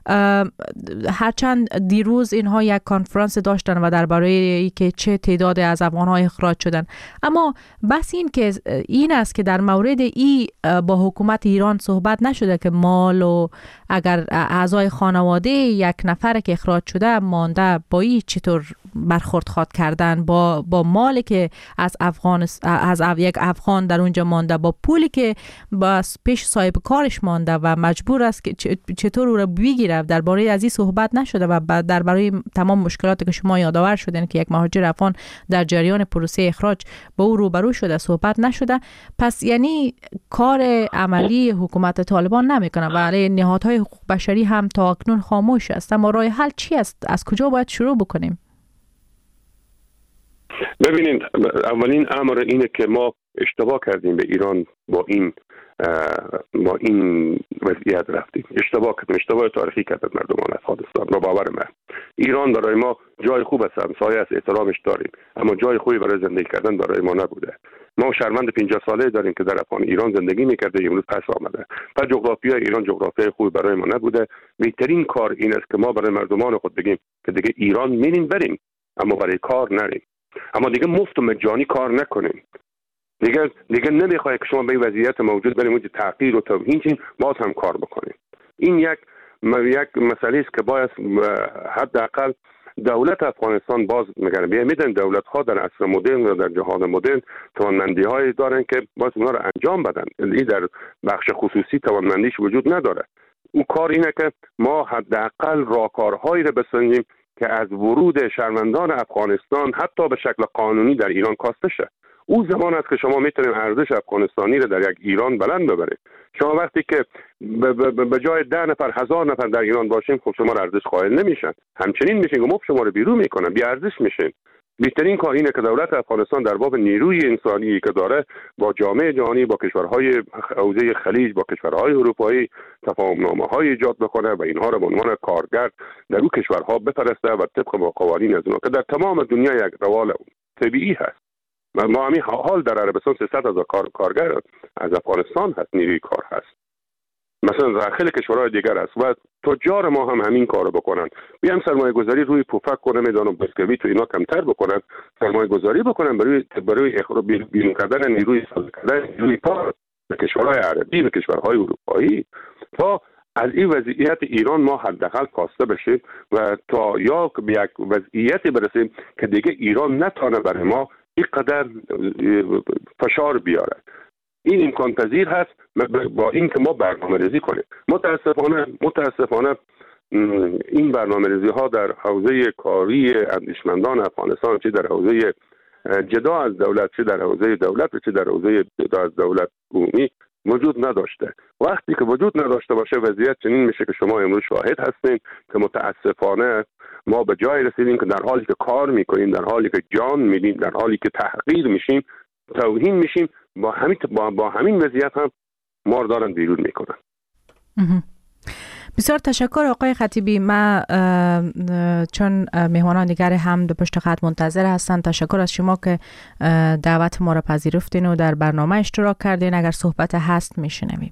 [SPEAKER 2] هرچند دیروز اینها یک کنفرانس داشتن و درباره اینکه چه تعداد از افغان‌ها اخراج شدن، اما بس این است که در مورد این با حکومت ایران صحبت نشده که مال و اگر اعضای خانواده یک نفر که اخراج شده مانده با این چطور برخورد خواد کردن با مالی که از یک افغان در اونجا مانده، با پولی که پیش صاحب کارش مانده و مجبور است که چطور او را بگیره. درباره از این صحبت نشده و درباره تمام مشکلاتی که شما یادآور شدین که یک مهاجر افغان در جریان پروسه اخراج با او روبرو شده صحبت نشده. پس یعنی کار عملی حکومت طالبان نمیکنه و علیه نهادهای حقوق بشری هم تا اکنون خاموش است. اما راه حل چی است؟ از کجا باید شروع بکنیم؟
[SPEAKER 4] ببینید، اولین امر اینه که ما اشتباه کردیم به ایران با این وضعیت رفتیم. اشتباه تاریخی کردن مردمان افغانستان. با باور من ایران برای ما جای خوب است، همسایه است، احترامش داریم، اما جای خوبی برای زندگی کردن برای ما نبوده. ما شهروند 50 ساله داریم که در ایران زندگی میکرده، امروز پس آمده. و جغرافیای ایران جغرافیای خوبی برای ما نبوده. بهترین کار این است که ما برای مردمان خود بگیم که دیگه ایران میریم بریم، اما برای کار نریم. اما دیگه مفت و مجانی کار نکنیم. دیگه نمیخواد که شما به این وضعیت موجود بریم اونجا تحقیر و توهین چین، باز هم کار بکنیم. این یک مسئله است که باید حداقل دولت افغانستان باز میدن دولت ها در عصر مدرن و در جهان مدرن توانمندی هایی دارن که باز اونا رو انجام بدن. این در بخش خصوصی توانمندیش وجود نداره. اون کار اینه که ما حداقل راهکارهایی رو بسنجیم که از ورود شهروندان افغانستان حتی به شکل قانونی در ایران کاسته شه. او زمان است که شما میتونید ارزش افغانستانی رو در یک ایران بلند ببرید. شما وقتی که به جای 10 نفر 1000 نفر در ایران باشیم، خب شما ارزش قائل نمیشن. همچنین میشین که شما رو بیرون میکنن، بی ارزش میشین. بهترین کار اینه که دولت افغانستان در باب نیروی انسانی که داره با جامعه جهانی، با کشورهای حوزه خلیج، با کشورهای اروپایی تفاهم‌نامه‌های ایجاد بکنه و اینها را به عنوان کارگر در اون کشورها بفرسته و طبق قوانین از اونها که در تمام دنیا یک روال طبیعی هست. ما همین حال در عربستان 300,000 کارگر از افغانستان هست، نیروی کار هست. مثلا داخل کشورهای دیگر است و تجار ما هم همین کارو بکنن. بیان سرمایه گذاری روی پفک کنه، میدونم بسکویت و اینا کمتر بکنن، سرمایه گذاری بکنن برای بیرون کردن نیروی کار به کشورهای عربی، به کشورهای اروپایی، تا از این وضعیت ایران ما حداقل کاسته بشیم و تا یا به یک وضعیتی برسیم که دیگه ایران نتونه برای ما اینقدر فشار بیاره. این امکان پذیر هست با این که ما برنامه‌ریزی کنیم. متاسفانه این برنامه‌ریزی ها در حوزه کاری اندیشمندان افغانستان، چه در حوزه جدا از دولت، چه در حوزه دولت، چه در حوزه جدا از دولت عمومی وجود نداشته. وقتی که وجود نداشته باشه وضعیت چنین میشه که شما امروز شاهد هستین که متاسفانه ما به جای رسیدیم که در حالی که کار میکنیم، در حالی که جان میدیم، در حالی که تحقیر میشیم، توهین میشیم، با همین وضعیت هم ما رو دارن بیرون میکنن.
[SPEAKER 2] بسیار تشکر آقای خطیبی. ما چون مهمانان دیگر هم در پشت خط منتظر هستند، تشکر از شما که دعوت ما را پذیرفتین و در برنامه اشتراک کردین. اگر صحبت هست میشنویم.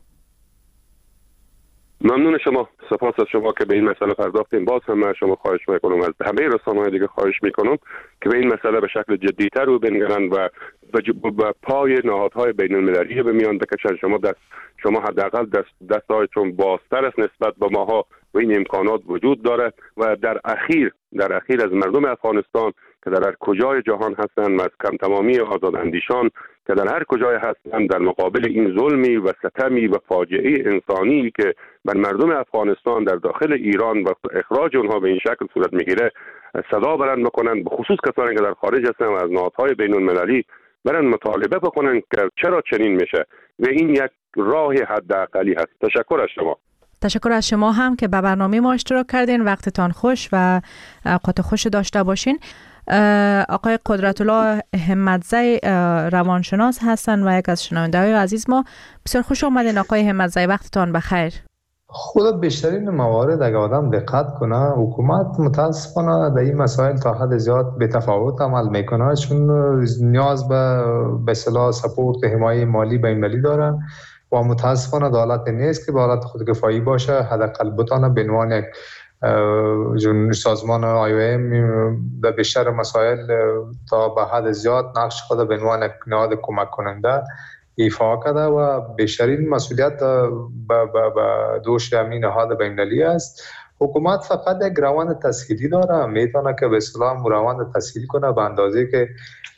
[SPEAKER 4] ممنون شما، سپاس از شما که به این مسئله پرداختین. باز هم من شما خواهش میکنم، از همه رسانه‌های دیگه خواهش میکنم که به این مسئله به شکل جدی‌تر رو بنگرن و به پای نهادهای بین‌المللی به میان بکشن. شما حداقل دستایتون بازتر است نسبت به ماها و این امکانات وجود داره و در اخیر از مردم افغانستان که در هر کجای جهان هستند و از کم تمامی آزاداندیشان که در هر کجای هستند، در مقابل این ظلمی و ستمی و فاجعه انسانی که بر مردم افغانستان در داخل ایران و اخراج اونها به این شکل صورت میگیره صدا بلند بکنن، به خصوص کسانی که در خارج هستند و از نهادهای بین‌المللی برن مطالبه بکنن که چرا چنین میشه و این یک راه حداقلی هست. تشکر از شما.
[SPEAKER 2] تشکر از شما هم که به برنامه ما اشتراک کردین. وقتتان خوش و اوقات خوش داشته باشین. آقای قدرت‌الله همتزی روانشناس هستن و یک از شنونده‌های عزیز ما. بسیار خوش آمدین آقای همتزی، وقتتان بخیر.
[SPEAKER 5] خود بیشترین موارد اگه آدم دقت کنه، حکومت متاسفانه در این مسائل تا حد زیاد به تفاوت عمل میکنه، چون نیاز به اصطلاح سپورت حمایت مالی بین‌المللی دارن و متاسفانه دولت نیست که به حالت خودکفایی باشه، حداقل بتونه به عنوان یک سازمان IOM در بیشتر مسائل تا به حد زیاد نقش خود به عنوان یک نهاد کمک کننده ایفا کرده و بیشترین مسئولیت به دوش همین نهاد بین‌المللی است حکومت فقط یک روند تسهیلی داره، میتونه که به اصطلاح روند تسهیل کنه به اندازه که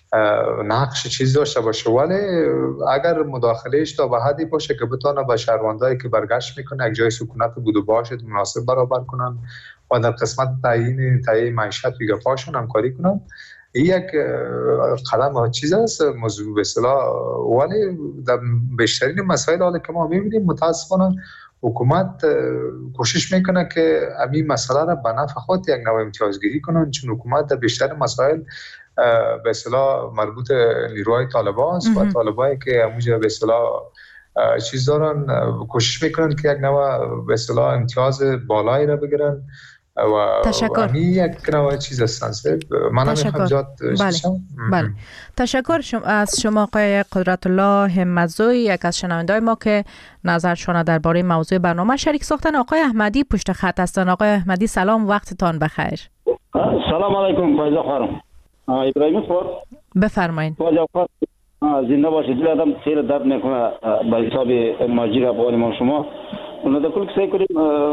[SPEAKER 5] نقش چیز داشته باشه، ولی اگر مداخلهش تا به حدی باشه که بتونه به شهروندایی که برگشت میکنه یک جای سکونت بود و باشد مناسب برابر کنن و در قسمت تعیین معیشت دیگه پاشون همکاری کنن، یک قدم چیز است موضوع به اصطلاح. ولی در بیشترین مسائل حالا که ما میبینیم متاسفانه حکومت کوشش میکنه که همین مسئله را به نفع خود یک نوع امتیازگیری کنن، چون حکومت در بیشتر مسائل به اصطلاح مربوط نیروهای طالبان است و طالبایی که همونجا به اصطلاح چیز دارن کوشش میکنن که یک نوع به اصطلاح امتیاز بالایی را بگیرن و
[SPEAKER 2] تشکر.
[SPEAKER 5] یک نوع چیز هستن. من
[SPEAKER 2] تشکر. بله. تشکر از شما آقای قدرت الله همتزوی، یک از شنونده‌های ما که نظرشون درباره موضوع برنامه شریک ساختن. آقای احمدی پشت خط هستن. آقای احمدی سلام، وقتتان بخیر.
[SPEAKER 6] سلام علیکم فایزه خانم. ابراهیم خود
[SPEAKER 2] بفرمایید.
[SPEAKER 6] زنده باشید. دل آدم خیلی درد میکنه به حساب ماجر افغان ما شما. اون در کل سعی کنیم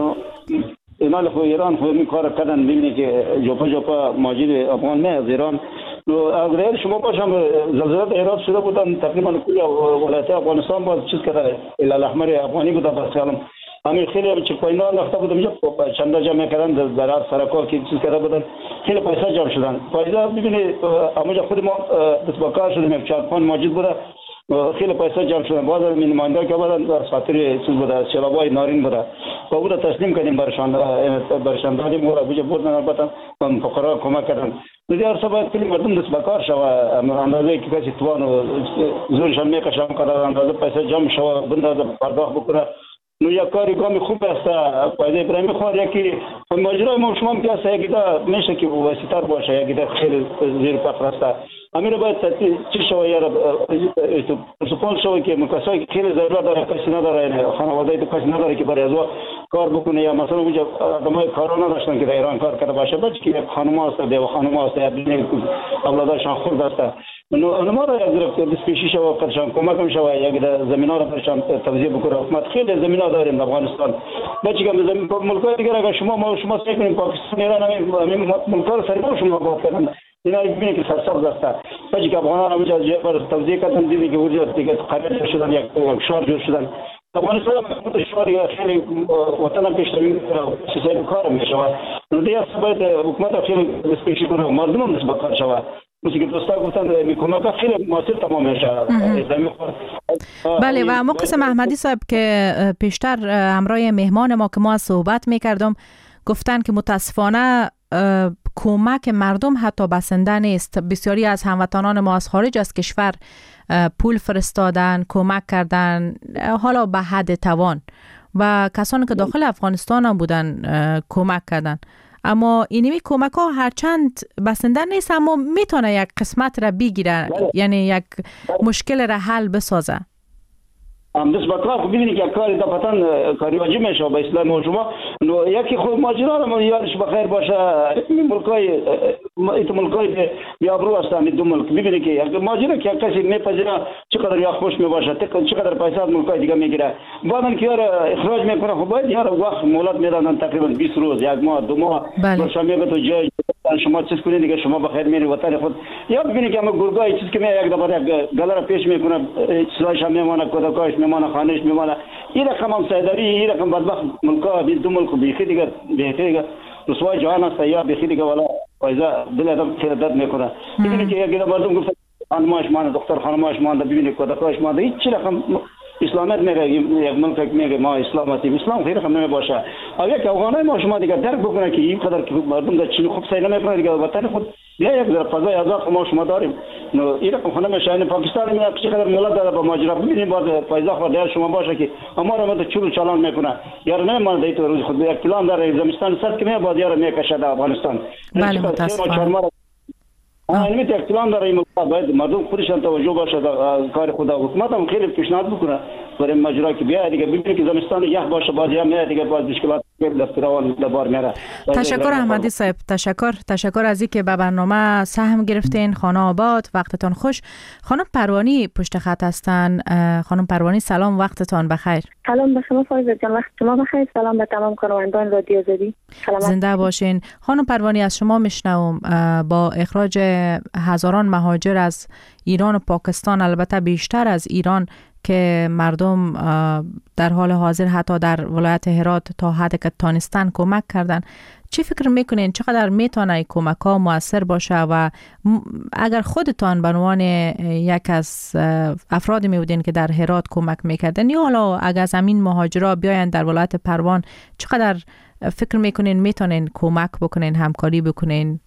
[SPEAKER 6] اینا خو ایران خو می کار کردن، ببینید که جوپا ماجر افغان نه از ایران. اگر شما باشم زلزله عراق شده بودن تقریبا کل ولایت افغانستان باز چیز کرده هلال احمر افغانی بود بسیارم همین خیلی چکوینا نفته بودم چند جمع کردن در سرکار که چیز کرده بودن خیلی پیسه جمع شدن. پیسه ببینید همونجا خود ما دست با کار شدیم 4-5 ماجد بوده خیلی پیسه جمع شدن. باز من نماینده که بودن در خاطر چیز بوده شلابای نارین بوده و بوده تسلیم کردیم برشان دادیم و بوجه بردن البته فقرا کمک کردن. دیگر سبب کلی مردم دست با کار شوه اندازه که کسی توان و زورشان میکشم کار اندازه پیسه جمع شوه بندازه پرداخت بکنه. نو یک کاری گامی خوب است. پایده ابراهیم خواهد یکی ماجرای ما شما که است یکی دا میشه که واسطار باشه یکی دا خیلی زیر فقر است. همین رو باید چی شوه یا سپول شوه که مکسایی خیلی ضرورت داره کسی نداره خانواده تو کسی نداره که برای از کار بکنه یا مثلا اونجا آدمای کارا نداشتن که در ایران کار کرده باشه بچه که یک خانم هست دیو خانم هست یا بینه اولادشان خورد است. ما را یک دستپیشی شوه قدرشان کمکم شوه یک زمینا را قدرشان توضیح بکنه. حکومت خیلی زمینا داریم افغانستان بچه که ملکای دیگر اگر شما سعی کنیم پاکستان ایران همین ملکا رو سریع شما باید کردن اینا ببینید که سرسبز است. بچه که افغانان همونجا توضیح کردن دیدی که اونجا دیگه قبیله شدن یک شهر جور شدن. افغانستان خود شهر خیلی وطن پیشروی چیزای کار میشود. دیگه باید حکومت خیلی دستپیشی کنه مردم هم دست به کار شود. مثل که دوستا گفتن میکنه خیلی موثر تمام میشه.
[SPEAKER 2] بله و مقسم احمدی صاحب که پیشتر همراه مهمان ما که ما صحبت میکردم گفتن که متاسفانه کمک مردم حتی بسنده نیست. بسیاری از هموطنان ما از خارج از کشور پول فرستادن، کمک کردن حالا به حد توان و کسانی که داخل افغانستان هم بودن کمک کردن. اما اینمی کمک ها هرچند بسنده نیست اما میتونه یک قسمت را بگیره، یعنی یک مشکل را حل بسازه.
[SPEAKER 6] دست با کار ببینید که کاری دفتن کاری واجب میشه به اسلام شما. یکی خود ماجرا رو یادش بخیر باشه این ملکای بیابرو هستن دو ملک. ببینید که ماجرا که کسی میپذیره چقدر یا خوش میباشه چقدر پیسه از ملکای دیگه میگیره بعدن که یار اخراج میکنه خب باید یار وقت مهلت میدن تقریبا 20 روز یک ماه 2 ماه باشه میگه تو جای شما چیز کنید دیگه شما بخیر میری وطن خود. یا ببینید که ما گرگای چیز که می یک دفعه گلر پیش میکنه چیزایش میمونه کودکاش میمونه خانهش میمونه این رقم هم سیداری این رقم بدبخت ملکا دو ملک بیخی دیگه رسوای جهان است یا بیخی دیگه والا فایزه دل آدم خیلی درد میکنه. ببینید که یک مردم گفت خانماش مانده دختر خانماش مانده ببینید کودکاش مانده هیچ رقم اسلامت میگه یک ملک میگه ما اسلام هستیم اسلام خیلی هم نمیباشه. اگه که افغانای ما شما دیگه درک بکنه که این قدر که مردم در چین خوب سیل نمیکنه دیگه وطن خود یا یک در فضای آزاد ما شما داریم. نو این رقم خونه میشه این پاکستان میاد چقدر مولد داره با ماجرا. ببینید باز فایزه خود در شما باشه که ما رو مت چلو چالان میکنه یار نه ما دیت روز خود یک پلان داره زمستان سر که میاد یار میکشه در افغانستان.
[SPEAKER 2] بله متاسفانه
[SPEAKER 6] این یک پلان داره این باید مردم خودشان توجه باشه کار خدا. حکومت هم خیلی پیشنهاد بکنه برای ماجرا که بیا دیگه ببینید که زمستان یخ باشه باز یا میاد دیگه باز مشکلات دستورال لبار میره.
[SPEAKER 2] تشکر احمدی صاحب، تشکر از اینکه به برنامه سهم گرفتین. خانه آباد، وقتتان خوش. خانم پروانی پشت خط هستن. خانم پروانی سلام، وقتتان بخیر.
[SPEAKER 7] سلام به شما فایزه جان، وقت شما بخیر. سلام به تمام کارمندان رادیو آزادی.
[SPEAKER 2] زنده باشین. خانم پروانی از شما میشنوم با اخراج هزاران مهاجر از ایران و پاکستان، البته بیشتر از ایران که مردم در حال حاضر حتی در ولایت هرات تا حدی که تانستن کمک کردن، چی فکر میکنین چقدر میتونه کمک ها مؤثر باشه و اگر خودتان به عنوان یک از افراد میبودین که در هرات کمک میکردن یا حالا اگر از همین مهاجرا بیاین در ولایت پروان، چقدر فکر میکنین میتونین کمک بکنین، همکاری بکنین؟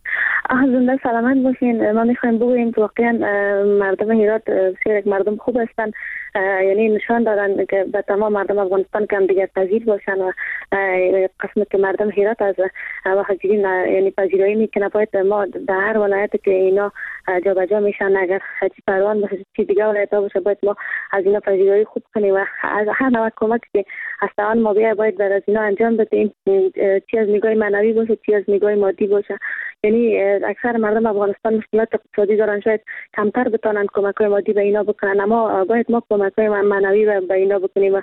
[SPEAKER 7] زنده سلامت باشین. ما میخوایم بگوییم که واقعا مردم هرات بسیار یک مردم خوب هستن، یعنی نشان دادن که به تمام مردم افغانستان که هم دیگر پذیر باشن و قسمت که مردم هرات از مهاجرین یعنی پذیرایی میکنه. باید ما در هر ولایت که اینا جابجا میشن، اگر چی پروان باشه چی دیگه ولایت ها باشه، باید ما از اینا پذیرایی خوب کنیم و از هر نوع کمک که از توان ما باید بر از اینا انجام بدیم، چی از نگاه معنوی باشه چی از نگاه مادی باشه. یعنی اکثر مردم افغانستان مشکلات اقتصادی دارن، شاید کمتر بتونن کمک‌های مادی به اینا بکنن، اما باید ما کمک‌های معنوی به اینا بکنیم و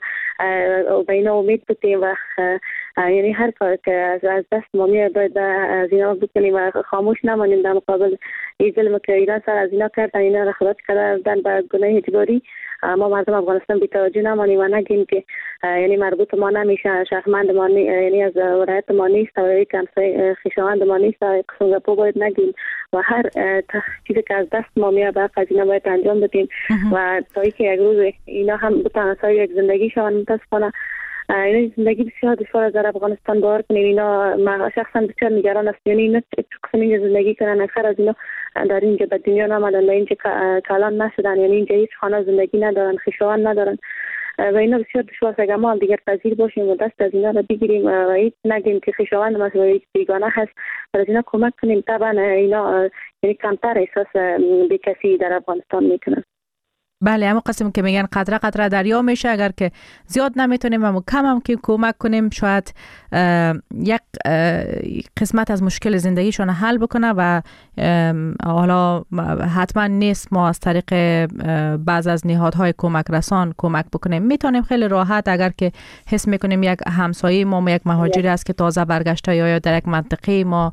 [SPEAKER 7] به اینا امید بدیم و یعنی هر کار که از دست ما میاد باید از اینا بکنیم و خاموش نمانیم در مقابل این ظلم که ایران سر از اینا کردن، اینا را خلاص کردن به گناه اجباری. ما مردم افغانستان بی‌توجه نمانیم و نگیم که یعنی مربوط ما نمیشه، شهروند ما یعنی از ولایت ما نیست و یک همسایه خویشاوند ما نیست و سنگاپور باید نگیم و هر چیزی که از دست ما میاد باید از اینا باید انجام بدیم و تا اینکه یک روز اینا هم بتونن سر یک زندگی شون. متاسفانه یعنی زندگی بسیار دشوار در افغانستان باور کنیم. اینا ما شخصا بسیار نگران است، یعنی اینا چقدر زندگی کنن، اکثر از اینا در اینجا به دنیا نامدن و اینجا کلان نشدن، یعنی اینجا هیچ خانه زندگی ندارن، خویشاوند ندارن و اینا بسیار دشوار است. اگر ما هم دیگر پذیر باشیم و دست از اینا را بگیریم و هیچ نگیم که خویشاوند ما یک بیگانه هست، از اینا کمک کنیم، طبعا اینا یعنی کمتر احساس بی‌کسی در افغانستان میکنن.
[SPEAKER 2] بله، اما قسم که میگن قطره قطره دریا میشه، اگر که زیاد نمیتونیم اما کم هم که کمک کنیم شاید یک قسمت از مشکل زندگیشون حل بکنه و حالا حتما نیست ما از طریق بعض از نهادهای کمک رسان کمک بکنیم، میتونیم خیلی راحت اگر که حس میکنیم یک همسایه ما یک مهاجری است که تازه برگشته یا در یک منطقه ما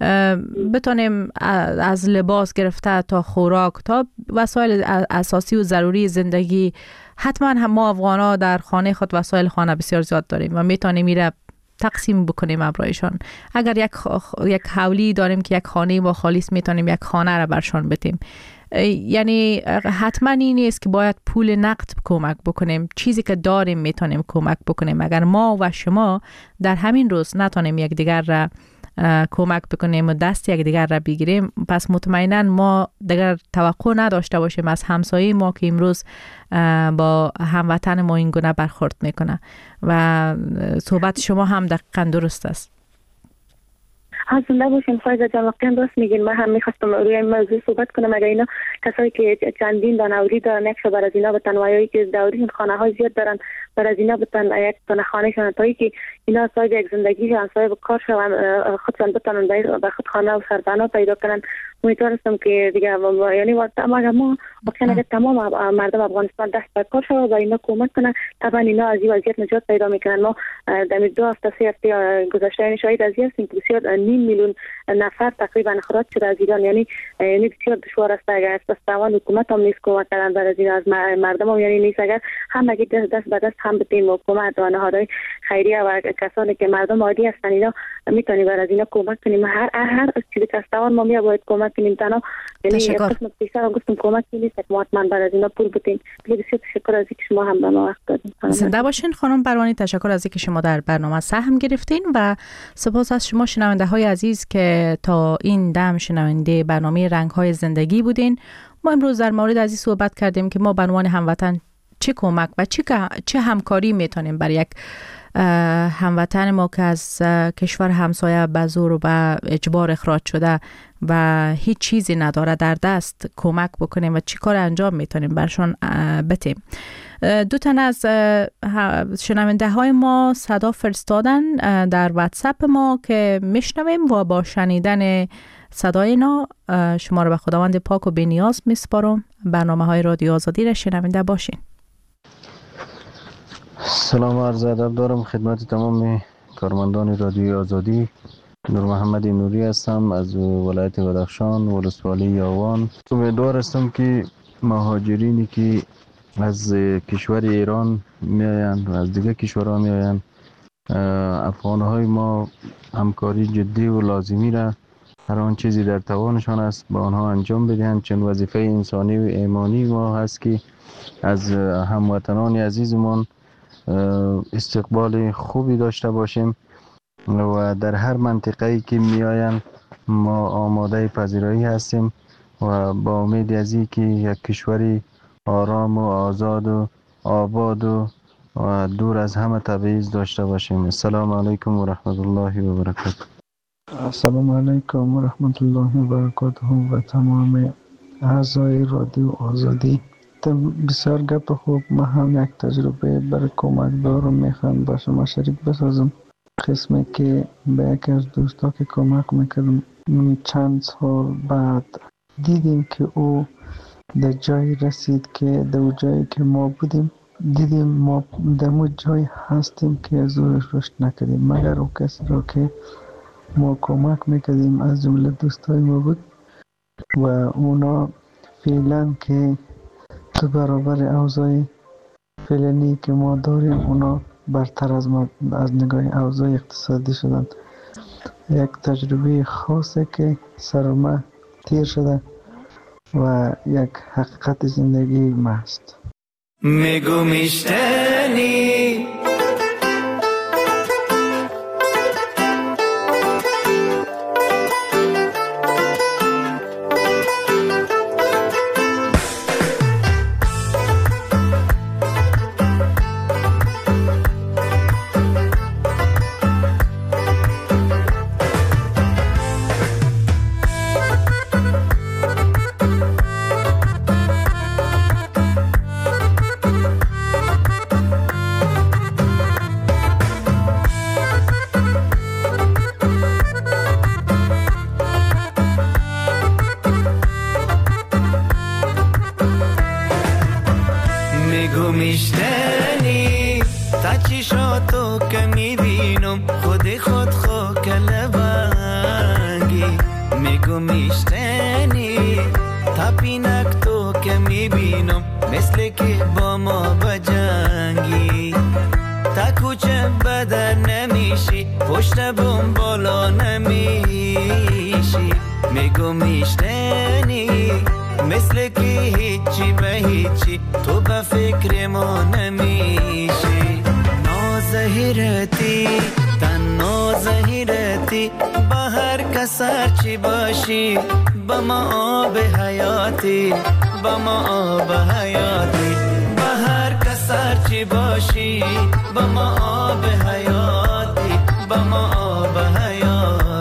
[SPEAKER 2] بتونیم از لباس گرفته تا خوراک تا وسایل اساسی و ضروری زندگی، حتما هم ما افغانا در خانه خود وسایل خانه بسیار زیاد داریم و میتونیم میره تقسیم بکنیم امرایشان. اگر یک حولی داریم که یک خانه ما خالیست، میتونیم یک خانه را برشان بدیم. یعنی حتما این نیست که باید پول نقد کمک بکنیم، چیزی که داریم میتونیم کمک بکنیم. اگر ما و شما در همین روز نتونیم یک دیگر را کمک بکنیم و دست یک دیگر را بگیریم، پس مطمئنا ما دیگر توقع نداشته باشیم از همسایه ما که امروز با هموطن ما این گونه برخورد میکنه و صحبت شما هم دقیقاً درست است.
[SPEAKER 7] زنده باشین فایزه جان، واقعا درست میگین. من هم میخواستم روی این موضوع صحبت کنم. اگر اینا کسایی که چندین دانوری دارن، یک شو بر از اینا بتن و یا که دوری خانه های زیاد دارن، بر از اینا بتن یک تنه خانه شون تا که اینا صاحب یک زندگی شون، صاحب کار شون، خودشون بتونن به خود خانه و سربنا پیدا کنن. امیدوارم که دیگه یعنی واقعا ما واقعا تمام مردم افغانستان دست به کار شود و اینا کمک کنن، طبعا اینا از این وضعیت نجات پیدا میکنن. ما در 2 هفته 3 هفته گذشته شاهد از این هستیم که بسیار 5 میلیون نفر تقریبا خراج شده از ایران، یعنی بسیار دشوار است اگر از توان حکومت هم نیست کمک کردن بر از این از مردم هم، یعنی نیست اگر هم اگه دست به دست هم بدیم حکومت و نهادهای خیریه و کسانی که مردم عادی هستن اینا میتونیم بر از اینا کمک کنیم. هر چیزی که از توان ما باید کمک کنیم. تنها یعنی قسمت پیشتر هم گفتم کمک نیست که ما حتما بر از اینا پول بدیم. بسیار تشکر از اینکه شما هم به ما وقت دادین.
[SPEAKER 2] زنده باشین خانم پروانی، تشکر از اینکه شما در برنامه سهم گرفتین و سپاس از شما شنونده های عزیز که تا این دم شنونده برنامه رنگ های زندگی بودین. ما امروز در مورد از این صحبت کردیم که ما به عنوان هموطن چه کمک و چه همکاری میتونیم برای یک هموطن ما که از کشور همسایه به زور و به اجبار اخراج شده و هیچ چیزی نداره در دست کمک بکنیم و چی کار انجام میتونیم برشان بتیم. دو تن از شنونده های ما صدا فرستادن در واتساپ ما که میشنویم و با شنیدن صدای اینا شما رو به خداوند پاک و بی‌نیاز میسپارم. برنامه های رادیو آزادی را شنونده باشین.
[SPEAKER 8] سلام و عرض ادب دارم خدمت تمام کارمندان رادیو آزادی. نور محمد نوری هستم از ولایت بدخشان، ولسوالی یاوان. امیدوار هستم که مهاجرینی که از کشور ایران میآیند و از دیگه کشورها میآیند، افغانهای ما همکاری جدی و لازمی را هر آن چیزی در توانشان است با آنها انجام بدهند، چون وظیفه انسانی و ایمانی ما هست که از هموطنان عزیزمان استقبال خوبی داشته باشیم و در هر منطقه‌ای که میآیند ما آماده پذیرایی هستیم و با امید از این که یک کشوری آرام و آزاد و آباد و دور از همه تبعیض داشته باشیم. السلام علیکم و رحمت الله و برکاته.
[SPEAKER 9] السلام علیکم و رحمت الله و برکاته و تمام اعضای رادیو آزادی. بسیار گپ خوب. من هم یک تجربه برای کمک دارم، میخوام با شما شریک بسازم. قسمی که به یکی از دوستا که کمک میکردم چند سال بعد دیدیم که او در جایی رسید که در جایی که ما بودیم دیدیم ما در اون جایی هستیم که از او رشد نکردیم، مگر او کسی را که ما کمک میکردیم از جمله دوستای ما بود و اونا فعلا که تو برابر اوضاع فعلی که ما داریم اونا برتر از ما از نگاه اوضاع اقتصادی شدن. یک تجربه خاصه که سر ما تیر شده و یک حقیقت زندگی ما است.
[SPEAKER 10] میگو میشتنی میشنی تا چشاتو که میبینم خود خو کلبنگی. میگو میشنی تا پینک تو که میبینم مثل که با ما بجنگی. تا کوچه بدر نمیشی پشت بوم بالا نمیشی. میگو میشنی مثل که هیچی به هیچی تو به فکر ما نمیشی. نازهیرتی تن نازهیرتی با هر کس هرچی باشی با ما آب حیاتی با ما آب حیاتی. با هر کس هرچی باشی با ما آب حیاتی با ما آب حیاتی.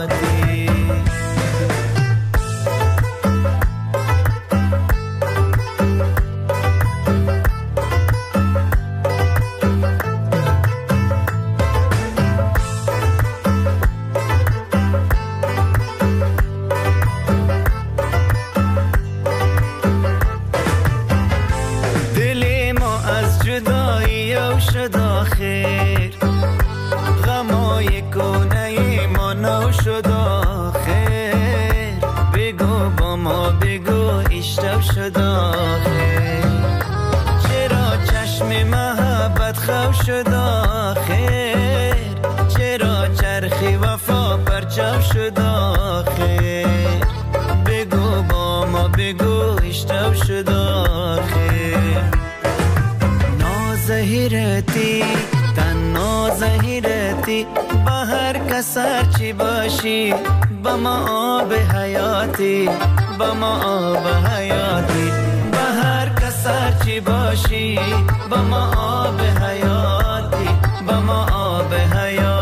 [SPEAKER 10] شدا خیر غمای کنه ما نو شدا خیر. بگو با ما بگو اشتب شدا خیر. چرا چشم محبت خو شدا خیر. چرا چرخی وفا پرچو شدا خیر. بگو با ما بگو اشتب شدا خیر. نازهیرتی تن نازهیرتی با هر کس هرچی باشی با ما آب حیاتی با ما آب حیاتی. با هر کس هرچی باشی با ما آب حیاتی با ما آب حیاتی.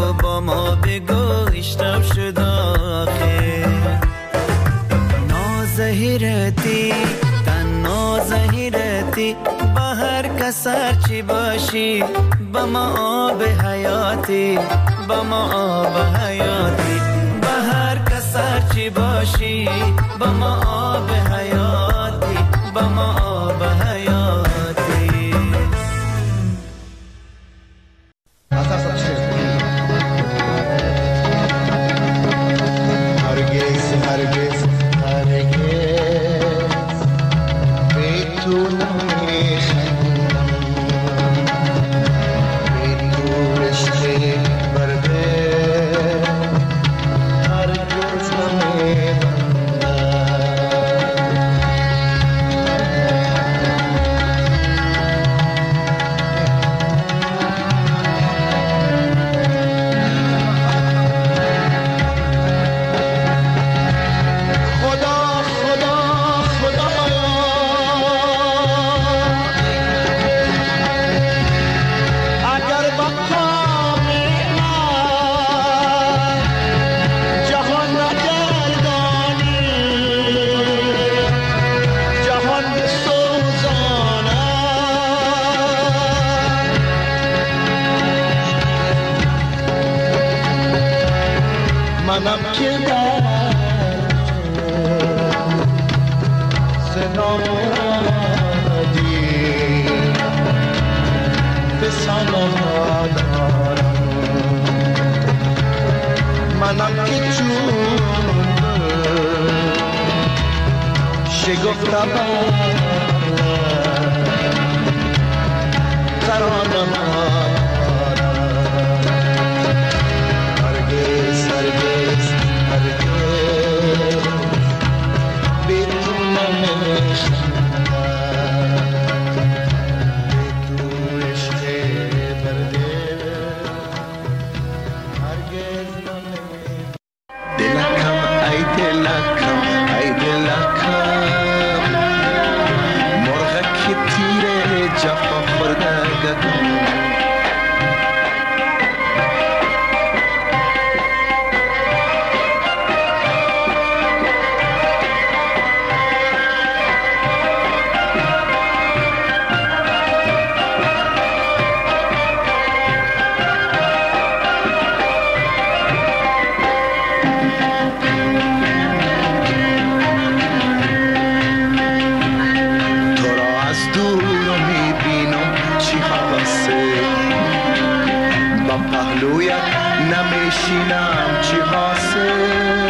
[SPEAKER 10] تو با ما بگو اشتب شد آخه نازهیرتی تنها زهیرتی با هر کس هرچی باشی با ما آب حیاتی با ما آب حیاتی با هر کس هرچی باشی با ما آب حیاتی با ما آب حیاتی
[SPEAKER 11] هرگز هرگز هرگز به تو نمیخندم به تو رشته برده هرگز نمیبندم منم که در سنام رادی به سنام دارم منم که چون شگفتم ترانم هرگز هرگز هرگز بدون نمیخندم بدون عشق برده هرگز نمیخندم دلکم ای دلکم ای دلکم مرغک تیر جفا خورده گدم پهلویت نمیشینم چی حاصل